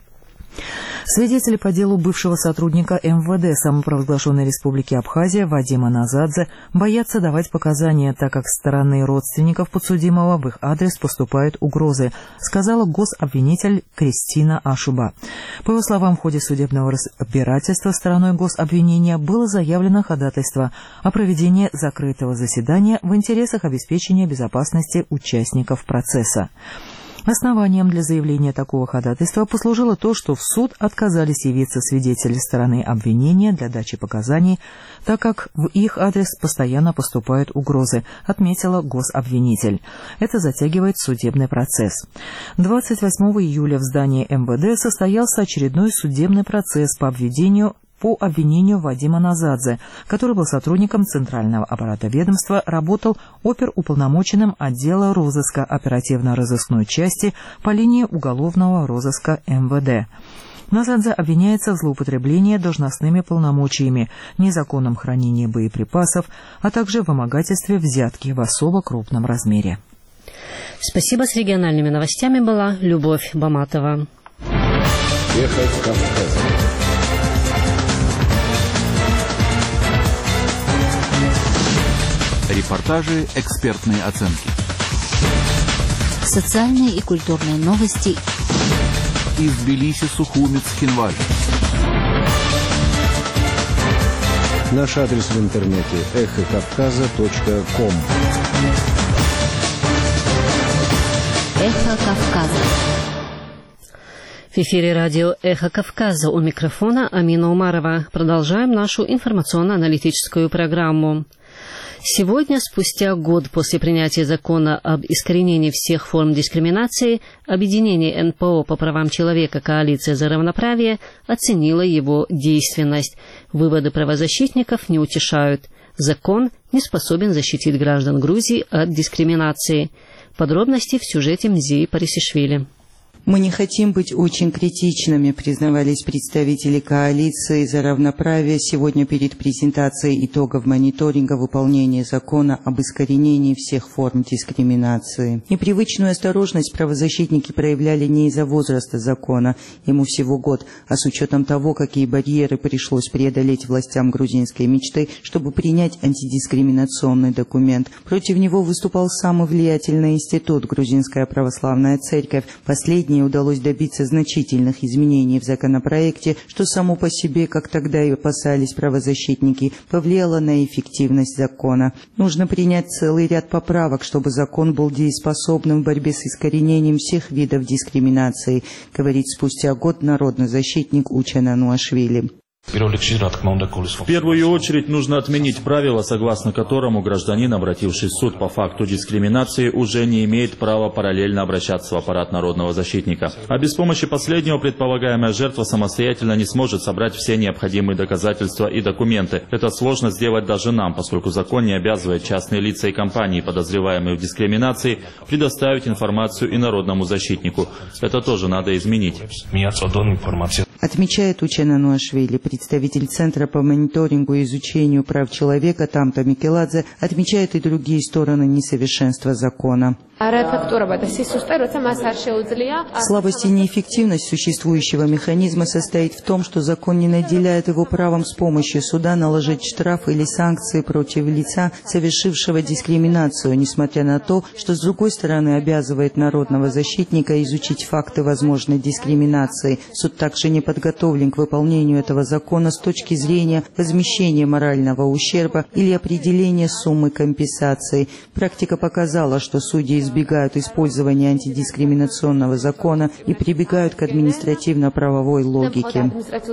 Свидетели по делу бывшего сотрудника эм вэ дэ самопровозглашенной республики Абхазия Вадима Назадзе боятся давать показания, так как со стороны родственников подсудимого в их адрес поступают угрозы, сказала гособвинитель Кристина Ашуба. По его словам, в ходе судебного разбирательства стороной гособвинения было заявлено ходатайство о проведении закрытого заседания в интересах обеспечения безопасности участников процесса. Основанием для заявления такого ходатайства послужило то, что в суд отказались явиться свидетели стороны обвинения для дачи показаний, так как в их адрес постоянно поступают угрозы, отметила гособвинитель. Это затягивает судебный процесс. двадцать восьмого июля в здании эм вэ дэ состоялся очередной судебный процесс по обвинению по обвинению Вадима Назадзе, который был сотрудником Центрального аппарата ведомства, работал оперуполномоченным отдела розыска оперативно-розыскной части по линии уголовного розыска эм вэ дэ. Назадзе обвиняется в злоупотреблении должностными полномочиями, незаконном хранении боеприпасов, а также в вымогательстве взятки в особо крупном размере. Спасибо. С региональными новостями была Любовь Баматова. Эхо Кавказа. Репортажи, экспертные оценки. Социальные и культурные новости. Из Тбилиси, Сухуми, Цхинваль. Наш адрес в интернете эхо кавказа точка ком. Эхо Кавказа. В эфире радио «Эхо Кавказа», у микрофона Амина Умарова. Продолжаем нашу информационно-аналитическую программу. Сегодня, спустя год после принятия закона об искоренении всех форм дискриминации, объединение эн пэ о по правам человека «Коалиция за равноправие» оценило его действенность. Выводы правозащитников не утешают. Закон не способен защитить граждан Грузии от дискриминации. Подробности в сюжете Мзии Парисишвили. Мы не хотим быть очень критичными, признавались представители коалиции за равноправие сегодня перед презентацией итогов мониторинга выполнения закона об искоренении всех форм дискриминации. Непривычную осторожность правозащитники проявляли не из-за возраста закона, ему всего год, а с учетом того, какие барьеры пришлось преодолеть властям грузинской мечты, чтобы принять антидискриминационный документ. Против него выступал самый влиятельный институт, Грузинская православная церковь. Последний удалось добиться значительных изменений в законопроекте, что само по себе, как тогда и опасались правозащитники, повлияло на эффективность закона. Нужно принять целый ряд поправок, чтобы закон был дееспособным в борьбе с искоренением всех видов дискриминации, говорит спустя год народный защитник Учен Ануашвили. В первую очередь нужно отменить правило, согласно которому гражданин, обративший в суд по факту дискриминации, уже не имеет права параллельно обращаться в аппарат народного защитника. А без помощи последнего предполагаемая жертва самостоятельно не сможет собрать все необходимые доказательства и документы. Это сложно сделать даже нам, поскольку закон не обязывает частные лица и компании, подозреваемые в дискриминации, предоставить информацию и народному защитнику. Это тоже надо изменить. Отмечает Учен Ануашвили. Представитель Центра по мониторингу и изучению прав человека Тамта Микеладзе отмечает и другие стороны несовершенства закона. Слабость и неэффективность существующего механизма состоит в том, что закон не наделяет его правом с помощью суда наложить штраф или санкции против лица, совершившего дискриминацию, несмотря на то, что с другой стороны обязывает народного защитника изучить факты возможной дискриминации. Суд также не подготовлен к выполнению этого закона с точки зрения возмещения морального ущерба или определения суммы компенсации. Практика показала, что судьи избегают использования антидискриминационного закона и прибегают к административно-правовой логике.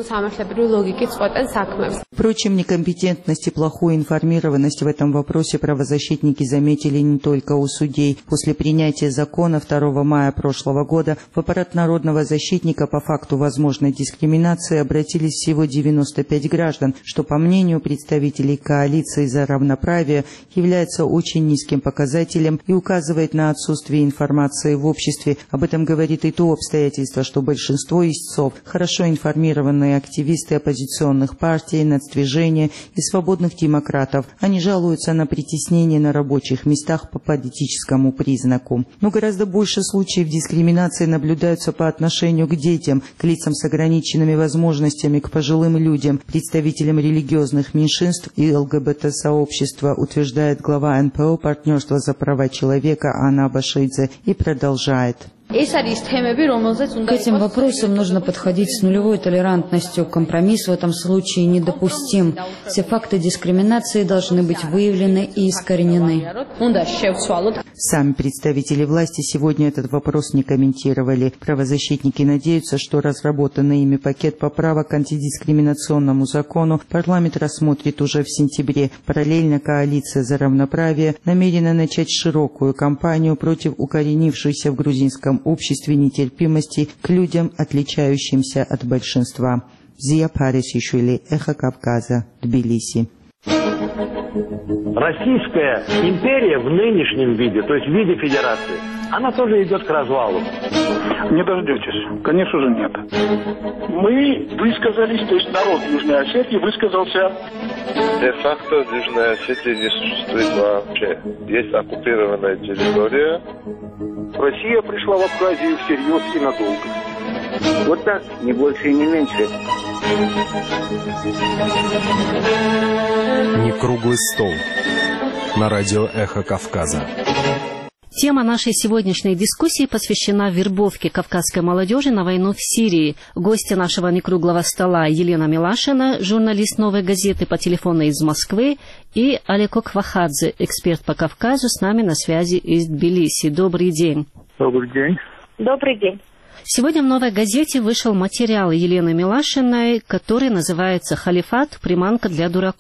Впрочем, некомпетентность и плохую информированность в этом вопросе правозащитники заметили не только у судей. После принятия закона второго мая прошлого года в аппарат народного защитника по факту возможной дискриминации обратились всего девяносто пять граждан, что, по мнению представителей коалиции за равноправие, является очень низким показателем и указывает на отсутствие информации в обществе. Об этом говорит и то обстоятельство, что большинство истцов – хорошо информированные активисты оппозиционных партий, нацдвижения и свободных демократов. Они жалуются на притеснение на рабочих местах по политическому признаку. Но гораздо больше случаев дискриминации наблюдаются по отношению к детям, к лицам с ограниченными возможностями, к пожилым людям, представителям религиозных меньшинств и эл гэ бэ тэ-сообщества, утверждает глава эн пэ о «Партнерство за права человека» Анна Башидзе и продолжает. К этим вопросам нужно подходить с нулевой толерантностью. Компромисс в этом случае недопустим. Все факты дискриминации должны быть выявлены и искоренены. Сами представители власти сегодня этот вопрос не комментировали. Правозащитники надеются, что разработанный ими пакет поправок к антидискриминационному закону парламент рассмотрит уже в сентябре. Параллельно коалиция за равноправие намерена начать широкую кампанию против укоренившейся в грузинском обществе нетерпимости к людям, отличающимся от большинства. Мзия Парисишвили, Эхо Кавказа, Тбилиси. Российская империя в нынешнем виде, то есть в виде федерации, она тоже идет к развалу. Не дождетесь. Конечно же нет. Мы высказались, то есть народ Южной Осетии высказался. Де-факто в Южной Осетии не существует вообще. Есть оккупированная территория. Россия пришла в Абхазию всерьез и надолго. Вот так, не больше и не меньше. Не круглый стол. На радио «Эхо Кавказа». Тема нашей сегодняшней дискуссии посвящена вербовке кавказской молодежи на войну в Сирии. Гости нашего некруглого стола Елена Милашина, журналист «Новой газеты» по телефону из Москвы, и Алеко Квахадзе, эксперт по Кавказу, с нами на связи из Тбилиси. Добрый день. Добрый день. Добрый день. Сегодня в «Новой газете» вышел материал Елены Милашиной, который называется «Халифат. Приманка для дураков».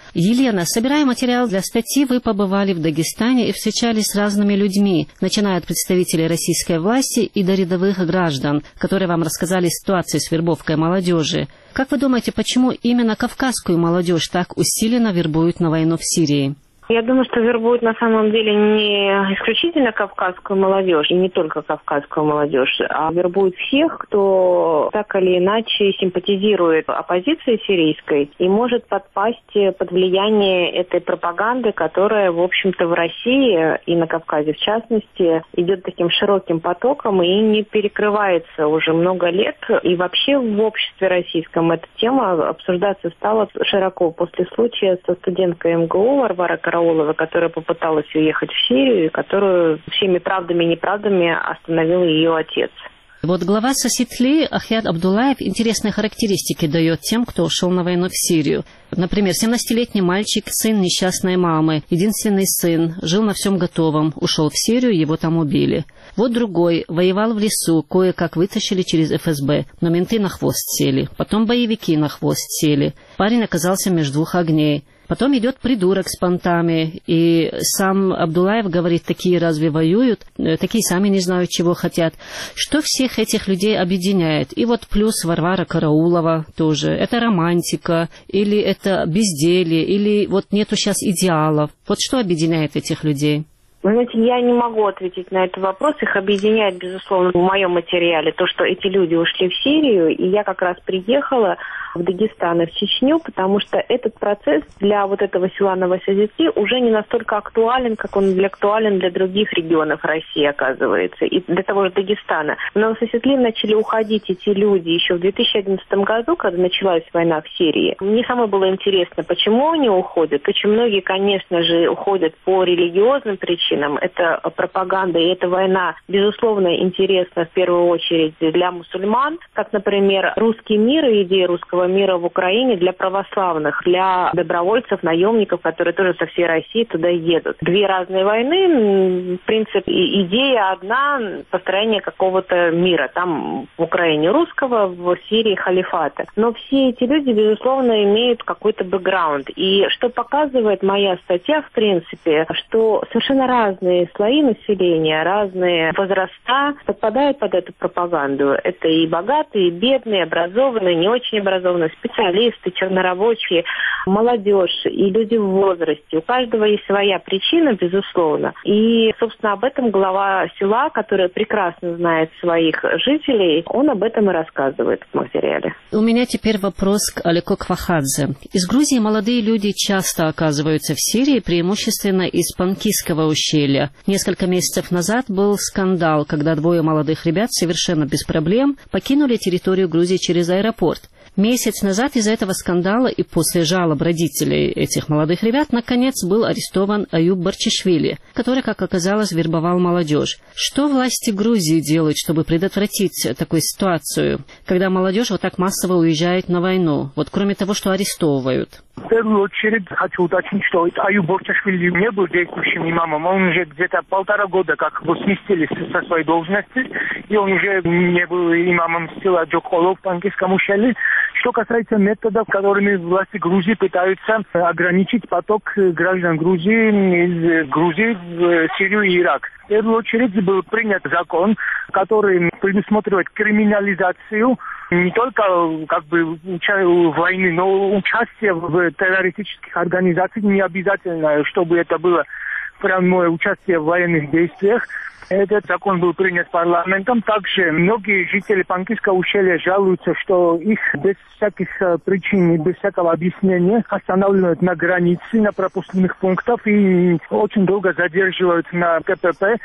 Елена, собирая материал для статьи, вы побывали в Дагестане и встречались с разными людьми, начиная от представителей российской власти и до рядовых граждан, которые вам рассказали ситуацию с вербовкой молодежи. Как вы думаете, почему именно кавказскую молодежь так усиленно вербуют на войну в Сирии? Я думаю, что вербуют на самом деле не исключительно кавказскую молодежь, и не только кавказскую молодежь, а вербуют всех, кто так или иначе симпатизирует оппозиции сирийской и может подпасть под влияние этой пропаганды, которая, в общем-то, в России и на Кавказе, в частности, идет таким широким потоком и не перекрывается уже много лет. И вообще в обществе российском эта тема обсуждаться стала широко после случая со студенткой эм гэ у Варварой Карауловой, которая попыталась уехать в Сирию, и которую всеми правдами и неправдами остановил ее отец. Вот глава Соситли Ахьяд Абдулаев интересные характеристики дает тем, кто ушел на войну в Сирию. Например, семнадцатилетний мальчик, сын несчастной мамы, единственный сын, жил на всем готовом, ушел в Сирию, его там убили. Вот другой, воевал в лесу, кое-как вытащили через эф эс бэ, но менты на хвост сели, потом боевики на хвост сели. Парень оказался между двух огней. Потом идет придурок с понтами, и сам Абдулаев говорит, такие разве воюют, такие сами не знают, чего хотят. Что всех этих людей объединяет? И вот плюс Варвара Караулова тоже. Это романтика, или это безделье, или вот нету сейчас идеалов. Вот что объединяет этих людей? Вы знаете, я не могу ответить на этот вопрос. Их объединяет, безусловно, в моем материале то, что эти люди ушли в Сирию, и я как раз приехала в Дагестан и в Чечню, потому что этот процесс для вот этого села Новосозетли уже не настолько актуален, как он для, актуален для других регионов России, оказывается, и для того же Дагестана. В Новосозетли начали уходить эти люди еще в две тысячи одиннадцатом году, когда началась война в Сирии. Мне самой было интересно, почему они уходят. Очень многие, конечно же, уходят по религиозным причинам. Это пропаганда, и эта война, безусловно, интересна в первую очередь для мусульман, как, например, русский мир и идея русского мира в Украине для православных, для добровольцев, наемников, которые тоже со всей России туда едут. Две разные войны, в принципе, идея одна, построение какого-то мира. Там в Украине русского, в Сирии халифата. Но все эти люди, безусловно, имеют какой-то бэкграунд. И что показывает моя статья, в принципе, что совершенно разные слои населения, разные возраста подпадают под эту пропаганду. Это и богатые, и бедные, образованные, не очень образованные, специалисты, чернорабочие, молодежь и люди в возрасте. У каждого есть своя причина, безусловно. И, собственно, об этом глава села, который прекрасно знает своих жителей, он об этом и рассказывает в материале. У меня теперь вопрос к Алико Квахадзе. Из Грузии молодые люди часто оказываются в Сирии, преимущественно из Панкисского ущелья. Несколько месяцев назад был скандал, когда двое молодых ребят совершенно без проблем покинули территорию Грузии через аэропорт. Месяц назад из-за этого скандала и после жалоб родителей этих молодых ребят наконец был арестован Аюб Барчишвили, который, как оказалось, вербовал молодежь. Что власти Грузии делают, чтобы предотвратить такую ситуацию, когда молодежь вот так массово уезжает на войну, вот кроме того, что арестовывают? В первую очередь хочу уточнить, что Аюб Барчишвили не был действующим имамом. Он уже где-то полтора года как его сместили со своей должности, и он уже не был имамом села Джоколо в Панкисском ущелье. Что касается методов, которыми власти Грузии пытаются ограничить поток граждан Грузии из Грузии в Сирию и Ирак. В первую очередь был принят закон, который предусматривает криминализацию не только как бы войны, но участие в террористических организациях. Не обязательно, чтобы это было прямое участие в военных действиях. Этот закон был принят парламентом. Также многие жители Панкисского ущелья жалуются, что их без всяких причин, без всякого объяснения останавливают на границе, на пропускных пунктах и очень долго задерживают на ка пэ пэ.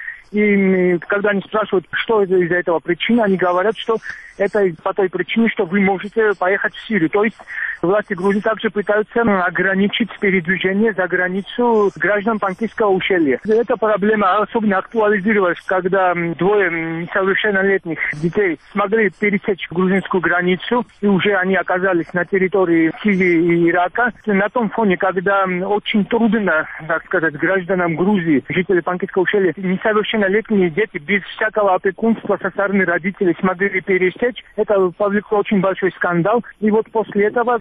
И когда они спрашивают, что из-за этого причина, они говорят, что это по той причине, что вы можете поехать в Сирию. То есть власти Грузии также пытаются ограничить передвижение за границу граждан Панкисского ущелья. Эта проблема особенно актуализировалась, когда двое несовершеннолетних детей смогли пересечь грузинскую границу, и уже они оказались на территории Сирии и Ирака. На том фоне, когда очень трудно, так сказать, гражданам Грузии, жителям Панкисского ущелья, несовершеннолетние дети без всякого опекунства со стороны родителей смогли пересечь, это повлекло очень большой скандал. И вот после этого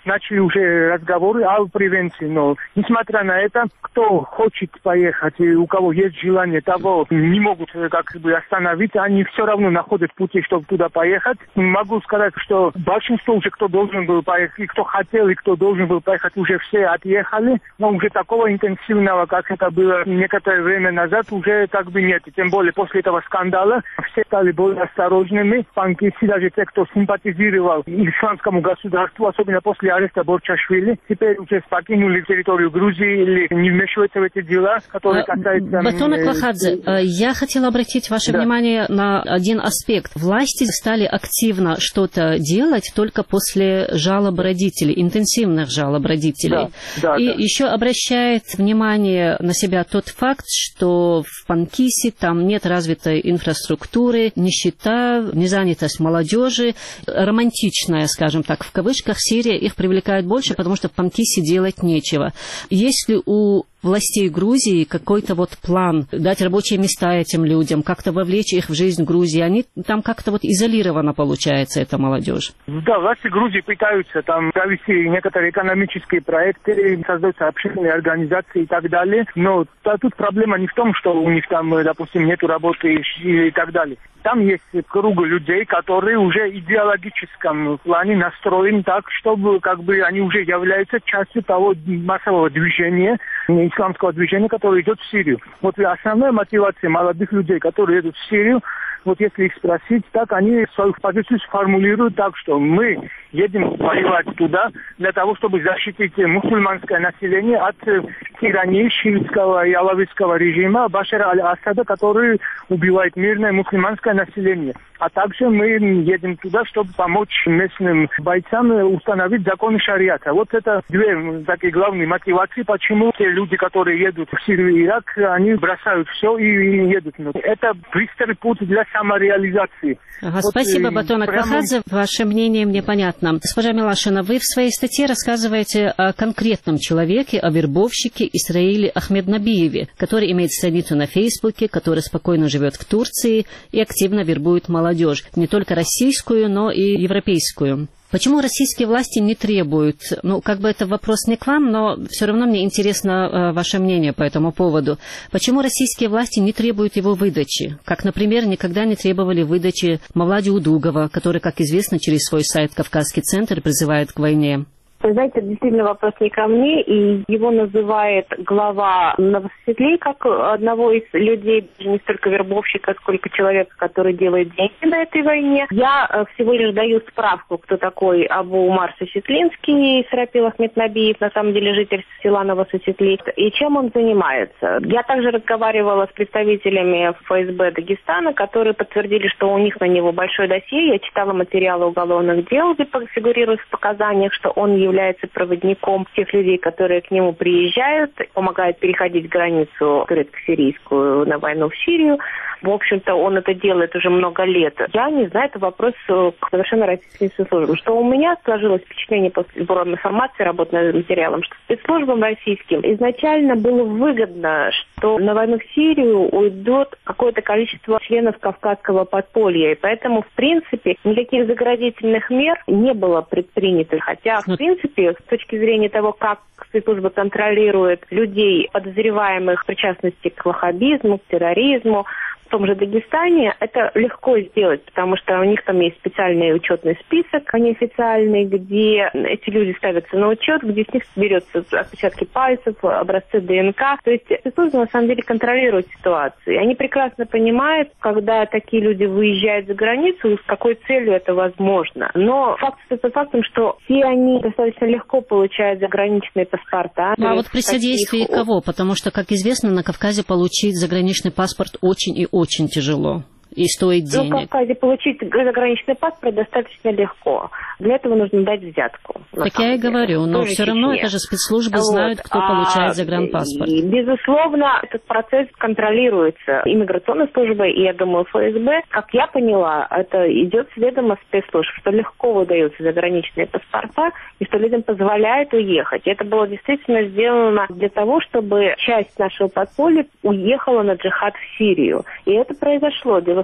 начали уже разговоры о превенции. Но, несмотря на это, кто хочет поехать, и у кого есть желание, того не могут как бы остановить, они все равно находят пути, чтобы туда поехать. Могу сказать, что большинство уже, кто должен был поехать, и кто хотел, и кто должен был поехать, уже все отъехали. Но уже такого интенсивного, как это было некоторое время назад, уже как бы нет. Тем более после этого скандала все стали более осторожными. Панкисты, даже те, кто симпатизировал исламскому государству, особенно после ареста Борчашвили, теперь уже покинули территорию Грузии или не вмешиваются в эти дела, которые касаются... Батоне Квахадзе, я хотела обратить ваше да. внимание на один аспект. Власти стали активно что-то делать только после жалоб родителей, интенсивных жалоб родителей. Да, да, и да. еще обращает внимание на себя тот факт, что в Панкисе там нет развитой инфраструктуры, нищета, незанятость молодежи, романтичная, скажем так, в кавычках, Сирия их привлекает больше, потому что в Панкисе делать нечего. Если у властей Грузии какой-то вот план дать рабочие места этим людям, как-то вовлечь их в жизнь Грузии, они там как-то вот изолировано получается, эта молодежь. Да, власти Грузии пытаются там провести некоторые экономические проекты, создаются общественные организации и так далее, но да, тут проблема не в том, что у них там, допустим, нету работы и, и так далее. Там есть круг людей, которые уже в идеологическом плане настроены так, чтобы как бы они уже являются частью того массового движения, исламского движения, которое идет в Сирию. Вот основная мотивация молодых людей, которые идут в Сирию, вот если их спросить, так они свою позицию сформулируют так, что мы едем воевать туда для того, чтобы защитить мусульманское население от тирании шиитского и алавитского режима Башара аль-Асада, который убивает мирное мусульманское население. А также мы едем туда, чтобы помочь местным бойцам установить законы шариата. Вот это две такие главные мотивации, почему те люди, которые едут в Сирию и Ирак, они бросают все и едут. Это быстрый путь для самореализации. Ага, вот, спасибо, Батоне прямо... Квахадзе. Ваше мнение мне понятно. Госпожа Милашина, вы в своей статье рассказываете о конкретном человеке, о вербовщике Исраиле Ахмеднабиеве, который имеет страницу на Фейсбуке, который спокойно живет в Турции и активно вербует молодежь. Не только российскую, но и европейскую. Почему российские власти не требуют, ну, как бы это вопрос не к вам, но все равно мне интересно э, ваше мнение по этому поводу. Почему российские власти не требуют его выдачи? Как, например, никогда не требовали выдачи Мавлади Удугова, который, как известно, через свой сайт «Кавказский центр» призывает к войне. Вы знаете, действительно вопрос не ко мне, и его называет глава Новосветлей как одного из людей, не столько вербовщика, сколько человека, который делает деньги на этой войне. Я всего лишь даю справку, кто такой Абу Умар Сосетлинский, Сарапил Ахмеднабиев, на самом деле житель села Новосветли, и чем он занимается. Я также разговаривала с представителями эф эс бэ Дагестана, которые подтвердили, что у них на него большое досье. Я читала материалы уголовных дел, где фигурирует в показаниях, что он является является проводником тех людей, которые к нему приезжают, помогает переходить границу турецко-сирийскую на войну в Сирию. В общем-то, он это делает уже много лет. Я не знаю, это вопрос к совершенно российским спецслужбам. Что у меня сложилось впечатление после сбора информации, работы над материалом, что спецслужбам российским изначально было выгодно, что на войну в Сирию уйдет какое-то количество членов кавказского подполья. И поэтому, в принципе, никаких заградительных мер не было предпринято. Хотя, в принципе, с точки зрения того, как спецслужбы контролируют людей, подозреваемых в причастности к ваххабизму, к терроризму, в том же Дагестане это легко сделать, потому что у них там есть специальный учетный список, а неофициальный, где эти люди ставятся на учет, где с них берется отпечатки пальцев, образцы ДНК. То есть спецслужбы на самом деле контролируют ситуацию. И они прекрасно понимают, когда такие люди выезжают за границу, с какой целью это возможно. Но факт остается фактом, что все они достаточно легко получают заграничные паспорта. А вот при содействии таких... кого? Потому что, как известно, на Кавказе получить заграничный паспорт очень и очень очень тяжело и стоит денег. Ну, в Кавказе получить заграничный паспорт достаточно легко. Для этого нужно дать взятку. Так я и говорю, но все равно это же спецслужбы вот. знают, кто а, получает загранпаспорт. И, безусловно, этот процесс контролируется иммиграционной службой и, я думаю, эф эс бэ. Как я поняла, это идет с ведома спецслужб, что легко выдаются заграничные паспорта и что людям позволяет уехать. И это было действительно сделано для того, чтобы часть нашего подполья уехала на джихад в Сирию. И это произошло. Дело в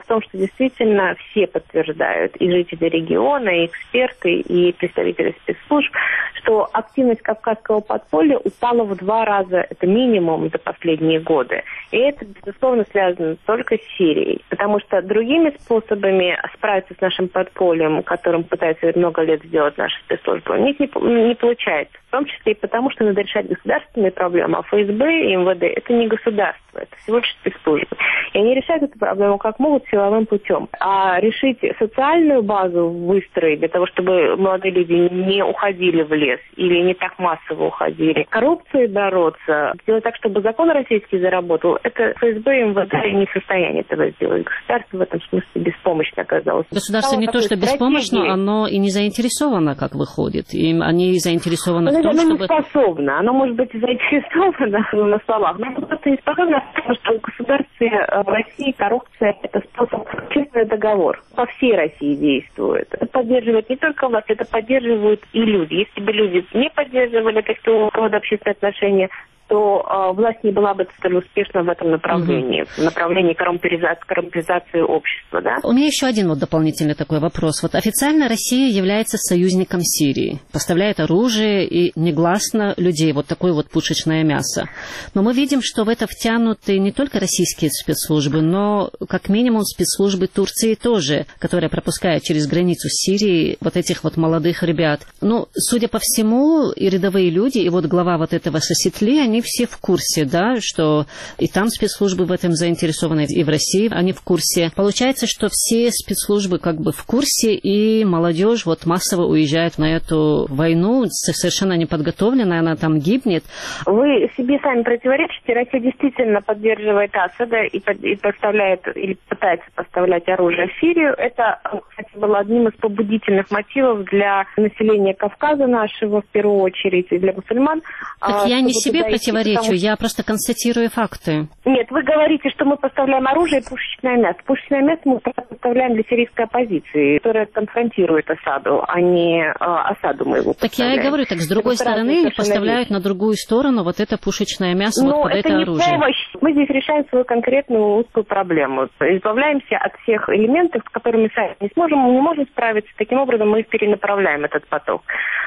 в том, что действительно все подтверждают, и жители региона, и эксперты, и представители спецслужб, что активность кавказского подполья упала в два раза, это минимум за последние годы. И это, безусловно, связано только с Сирией, потому что другими способами справиться с нашим подпольем, которым пытаются много лет сделать наши спецслужбы, у них не, не получается. В том числе и потому, что надо решать государственные проблемы, а ФСБ и эм вэ дэ это не государство, это всего лишь спецслужбы. И они решают эту проблему как могут силовым путем. А решить социальную базу выстроить для того, чтобы молодые люди не уходили в лес или не так массово уходили, коррупцией бороться, сделать так, чтобы закон российский заработал, это ФСБ и эм вэ дэ не в состоянии этого сделать. Государство в этом смысле беспомощно оказалось. Государство не то, что беспомощно, оно и не заинтересовано, как выходит. И они заинтересованы оно, в том, оно чтобы... не способно. Оно может быть заинтересовано на словах, но оно просто не способно, потому что в государстве в России коррупция – это способ, честный договор. По всей России действует. Это поддерживает не только власть, это поддерживают и люди. Если бы люди не поддерживали такого рода общественные отношения, то э, власть не была бы столь успешна в этом направлении, угу. в направлении коррумпиризации, коррумпиризации общества. Да? У меня еще один вот дополнительный такой вопрос. Вот официально Россия является союзником Сирии, поставляет оружие и негласно людей, вот такое вот пушечное мясо. Но мы видим, что в это втянуты не только российские спецслужбы, но как минимум спецслужбы Турции тоже, которые пропускают через границу Сирии вот этих вот молодых ребят. Ну, судя по всему, и рядовые люди, и вот глава вот этого Сосетли, они все в курсе, да, что и там спецслужбы в этом заинтересованы, и в России они в курсе. Получается, что все спецслужбы как бы в курсе, и молодежь вот массово уезжает на эту войну, совершенно неподготовленная, она там гибнет. Вы себе сами противоречите. Россия действительно поддерживает Асада и, под, и поставляет, или пытается поставлять оружие в Сирию. Это, кстати, было одним из побудительных мотивов для населения Кавказа нашего, в первую очередь, и для мусульман. Так я не себе противоречу, потому... я просто констатирую факты. Нет, вы говорите, что мы поставляем оружие и пушечное мясо. Пушечное мясо мы поставляем для сирийской оппозиции, которая конфронтирует Асаду, а не а, Асаду мы его Так я и говорю, так с другой это стороны поставляют вещь. На другую сторону вот это пушечное мясо, Но вот под это, это не оружие. Помощь. Мы здесь решаем свою конкретную узкую проблему. Избавляемся от всех элементов, с которыми сами не сможем, мы не можем справиться. Таким образом мы перенаправляем этот поток.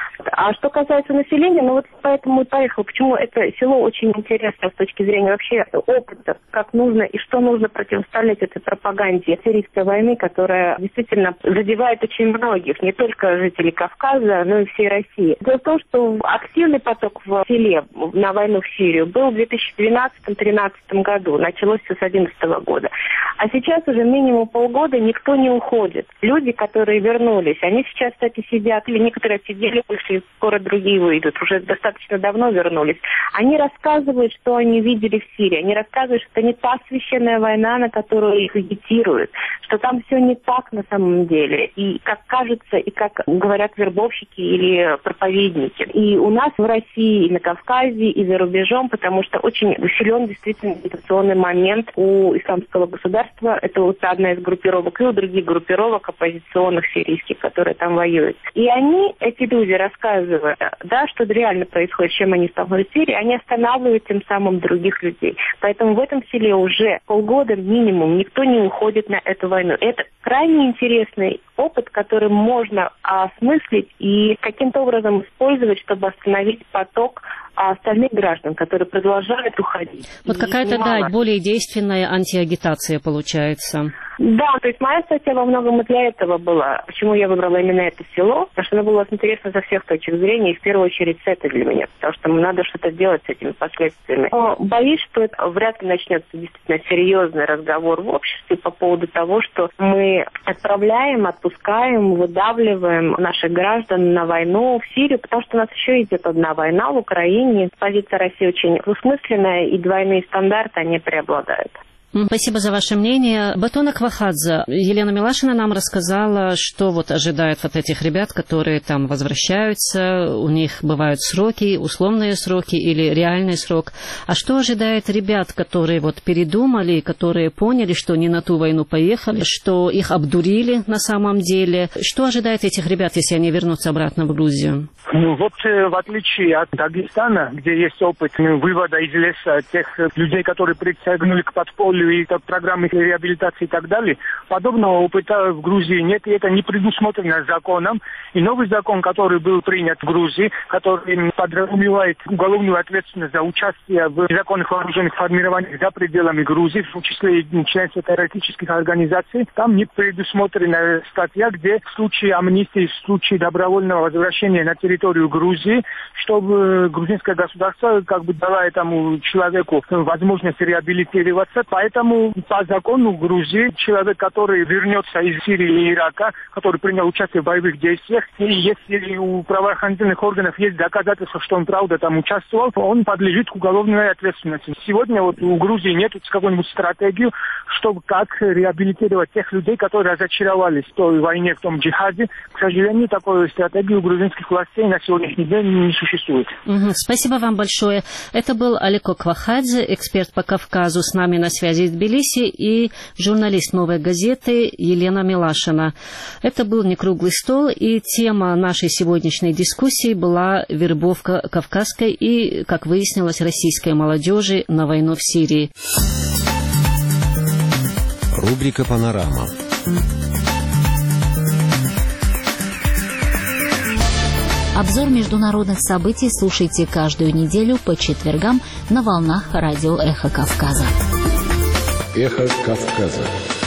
А что касается населения, ну вот поэтому и поехал. Почему это село очень интересно с точки зрения вообще опыта, как нужно и что нужно противоставлять этой пропаганде сирийской войны, которая действительно задевает очень многих, не только жителей Кавказа, но и всей России. Дело в том, что активный поток в селе на войну в Сирию был в две тысячи двенадцатом-тринадцатом году, началось все с две тысячи одиннадцатого года. А сейчас уже минимум полгода никто не уходит. Люди, которые вернулись, они сейчас, кстати, сидят, или некоторые сидели, вышли, скоро другие выйдут, уже достаточно давно вернулись. Они рассказывают, что они видели в Сирии. Они рассказывают, что это не та священная война, на которую их агитируют, что там все не так на самом деле. И как кажется, и как говорят вербовщики или проповедники. И у нас в России, и на Кавказе, и за рубежом, потому что очень силен действительно агитационный момент у исламского государства. Это вот одна из группировок, и у других группировок оппозиционных сирийских, которые там воюют. И они, эти люди, рассказывают, да, что реально происходит, чем они столкнулись в Сирии, они останавливают тем самым других людей. Поэтому в этом селе уже полгода минимум никто не уходит на эту войну. Это крайне интересный опыт, который можно осмыслить и каким-то образом использовать, чтобы остановить поток остальных граждан, которые продолжают уходить. Вот какая-то, да, более действенная антиагитация получается. Да, то есть моя статья во многом и для этого была. Почему я выбрала именно это село? Потому что оно было интересно со всех точек зрения, и в первую очередь с этой для меня, потому что надо что-то делать с этими последствиями. Но боюсь, что это вряд ли начнется действительно серьезный разговор в обществе по поводу того, что мы отправляем, отпускаем, выдавливаем наших граждан на войну в Сирию, потому что у нас еще идет одна война в Украине. Позиция России очень двусмысленная, и двойные стандарты, они преобладают. Спасибо за ваше мнение. Батон Аквахадзе, Елена Милашина нам рассказала, что вот ожидает вот этих ребят, которые там возвращаются, у них бывают сроки, условные сроки или реальный срок. А что ожидает ребят, которые вот передумали, которые поняли, что не на ту войну поехали, что их обдурили на самом деле? Что ожидает этих ребят, если они вернутся обратно в Грузию? Ну вот, в отличие от Дагестана, где есть опыт вывода из леса тех людей, которые присягнули к подполью и так, программы реабилитации и так далее. Подобного опыта в Грузии нет, и это не предусмотрено законом. И новый закон, который был принят в Грузии, который подразумевает уголовную ответственность за участие в незаконных вооруженных формированиях за пределами Грузии, в том числе и членство террористических организаций, там не предусмотрена статья, где в случае амнистии, в случае добровольного возвращения на территорию Грузии, чтобы грузинское государство как бы дало этому человеку возможность реабилитироваться. Поэтому по закону Грузии человек, который вернется из Сирии и Ирака, который принял участие в боевых действиях, и если у правоохранительных органов есть доказательства, что он правда там участвовал, он подлежит к уголовной ответственности. Сегодня вот у Грузии нет какой-нибудь стратегии, чтобы как реабилитировать тех людей, которые разочаровались в той войне, в том джихаде. К сожалению, такой стратегии у грузинских властей на сегодняшний день не существует. Угу. Спасибо вам большое. Это был Алико Квахадзе, эксперт по Кавказу, с нами на связи из Тбилиси, и журналист «Новой газеты» Елена Милашина. Это был не круглый стол, и тема нашей сегодняшней дискуссии была вербовка кавказской и, как выяснилось, российской молодежи на войну в Сирии. Рубрика «Панорама». Обзор международных событий слушайте каждую неделю по четвергам на волнах радио «Эхо Кавказа». «Эхо Кавказа».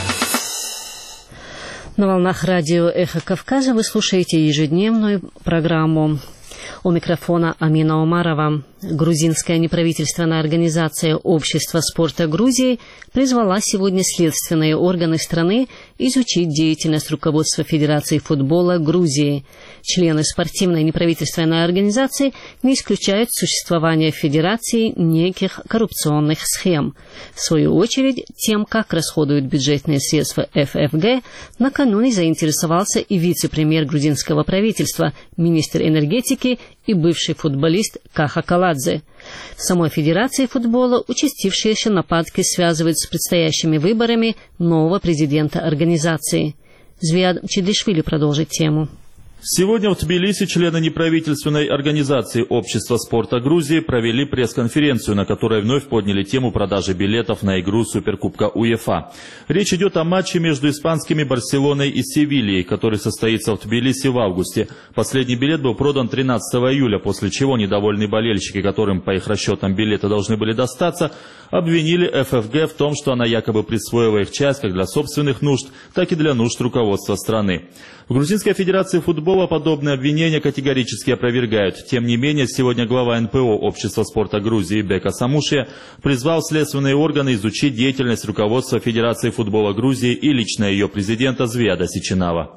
На волнах радио «Эхо Кавказа» вы слушаете ежедневную программу. У микрофона Амина Умарова. Грузинская неправительственная организация Общества спорта Грузии призвала сегодня следственные органы страны изучить деятельность руководства Федерации футбола Грузии. Члены спортивной неправительственной организации не исключают существование в Федерации неких коррупционных схем. В свою очередь, тем, как расходуют бюджетные средства эф эф гэ, накануне заинтересовался и вице-премьер грузинского правительства, министр энергетики и бывший футболист Каха Каладзе. В самой Федерации футбола участившиеся нападки связывают с предстоящими выборами нового президента организации. Звиад Чедишвили продолжит тему. Сегодня в Тбилиси члены неправительственной организации Общества спорта Грузии провели пресс-конференцию, на которой вновь подняли тему продажи билетов на игру Суперкубка УЕФА. Речь идет о матче между испанскими Барселоной и Севильей, который состоится в Тбилиси в августе. Последний билет был продан тринадцатого июля, после чего недовольные болельщики, которым по их расчетам билеты должны были достаться, обвинили эф эф гэ в том, что она якобы присвоила их часть как для собственных нужд, так и для нужд руководства страны. В Грузинской федерации футбола подобные обвинения категорически опровергают. Тем не менее, сегодня глава эн пэ о Общества спорта Грузии Бека Самушия призвал следственные органы изучить деятельность руководства Федерации футбола Грузии и лично ее президента Звиада Сичинава.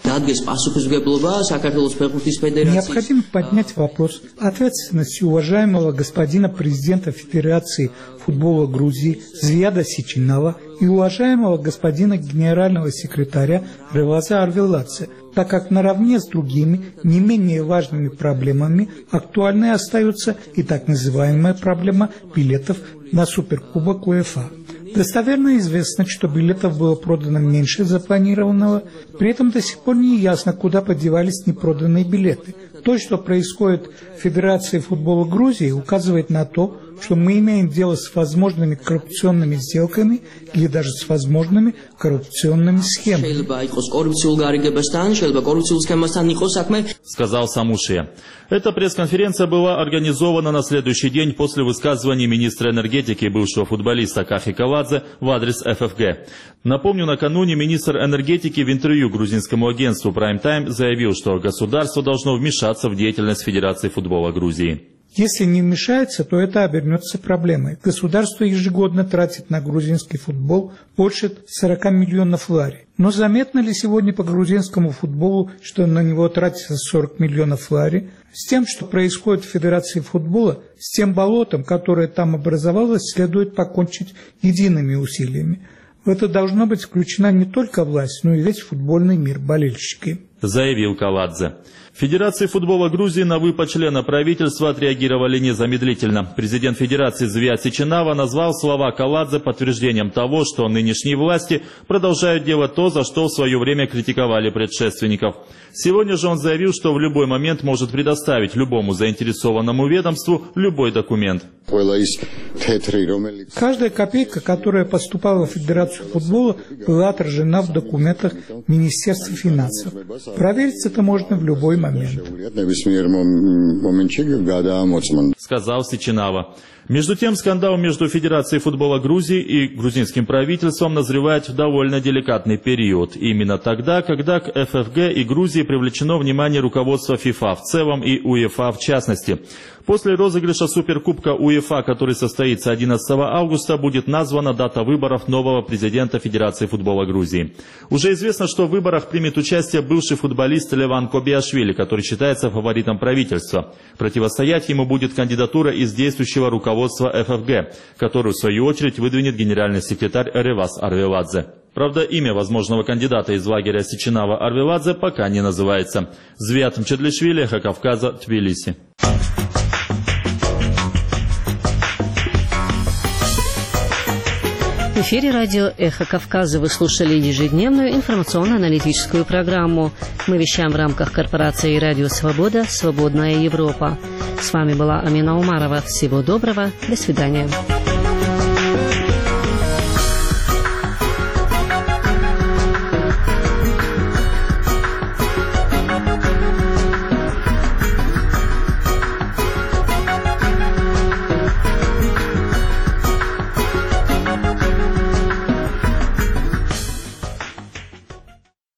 Необходимо поднять вопрос ответственности уважаемого господина президента Федерации футбола Грузии Звиада Сичинава и уважаемого господина генерального секретаря Реваза Арвеладзе, так как наравне с другими не менее важными проблемами актуальной остается и так называемая проблема билетов на Суперкубок УЕФА. Достоверно известно, что билетов было продано меньше запланированного, при этом до сих пор не ясно, куда подевались непроданные билеты. То, что происходит в Федерации футбола Грузии, указывает на то, что мы имеем дело с возможными коррупционными сделками или даже с возможными коррупционными схемами. Сказал Самушия. Эта пресс-конференция была организована на следующий день после высказываний министра энергетики и бывшего футболиста Кахи Каладзе в адрес эф эф гэ. Напомню, накануне министр энергетики в интервью грузинскому агентству Prime Time заявил, что государство должно вмешаться в деятельность Федерации футбола Грузии. Если не вмешается, то это обернется проблемой. Государство ежегодно тратит на грузинский футбол больше сорока миллионов лари. Но заметно ли сегодня по грузинскому футболу, что на него тратится сорок миллионов лари? С тем, что происходит в Федерации футбола, с тем болотом, которое там образовалось, следует покончить едиными усилиями. В это должна быть включена не только власть, но и весь футбольный мир, болельщики. заявил Каладзе. В Федерации футбола Грузии на выпад члена правительства отреагировали незамедлительно. Президент Федерации Звиат Сичинава назвал слова Каладзе подтверждением того, что нынешние власти продолжают делать то, за что в свое время критиковали предшественников. Сегодня же он заявил, что в любой момент может предоставить любому заинтересованному ведомству любой документ. Каждая копейка, которая поступала в Федерацию футбола, была отражена в документах Министерства финансов. Проверить это можно в любой момент. Сказал Сичинава. Между тем, скандал между Федерацией футбола Грузии и грузинским правительством назревает в довольно деликатный период. Именно тогда, когда к эф эф гэ и Грузии привлечено внимание руководства ФИФА в целом и УЕФА в частности. После розыгрыша Суперкубка УЕФА, который состоится одиннадцатого августа, будет названа дата выборов нового президента Федерации футбола Грузии. Уже известно, что в выборах примет участие бывший футболист Леван Кобиашвили, который считается фаворитом правительства. Противостоять ему будет кандидатура из действующего руководства эф эф гэ, которую в свою очередь выдвинет генеральный секретарь Ревас Арвеладзе. Правда, имя возможного кандидата из лагеря Сичинава Арвеладзе пока не называется. Звиат Мчедлишвили, Эхо Кавказа, Тбилиси. В эфире радио «Эхо Кавказа» вы слушали ежедневную информационно-аналитическую программу. Мы вещаем в рамках корпорации «Радио Свобода. Свободная Европа». С вами была Амина Умарова. Всего доброго. До свидания.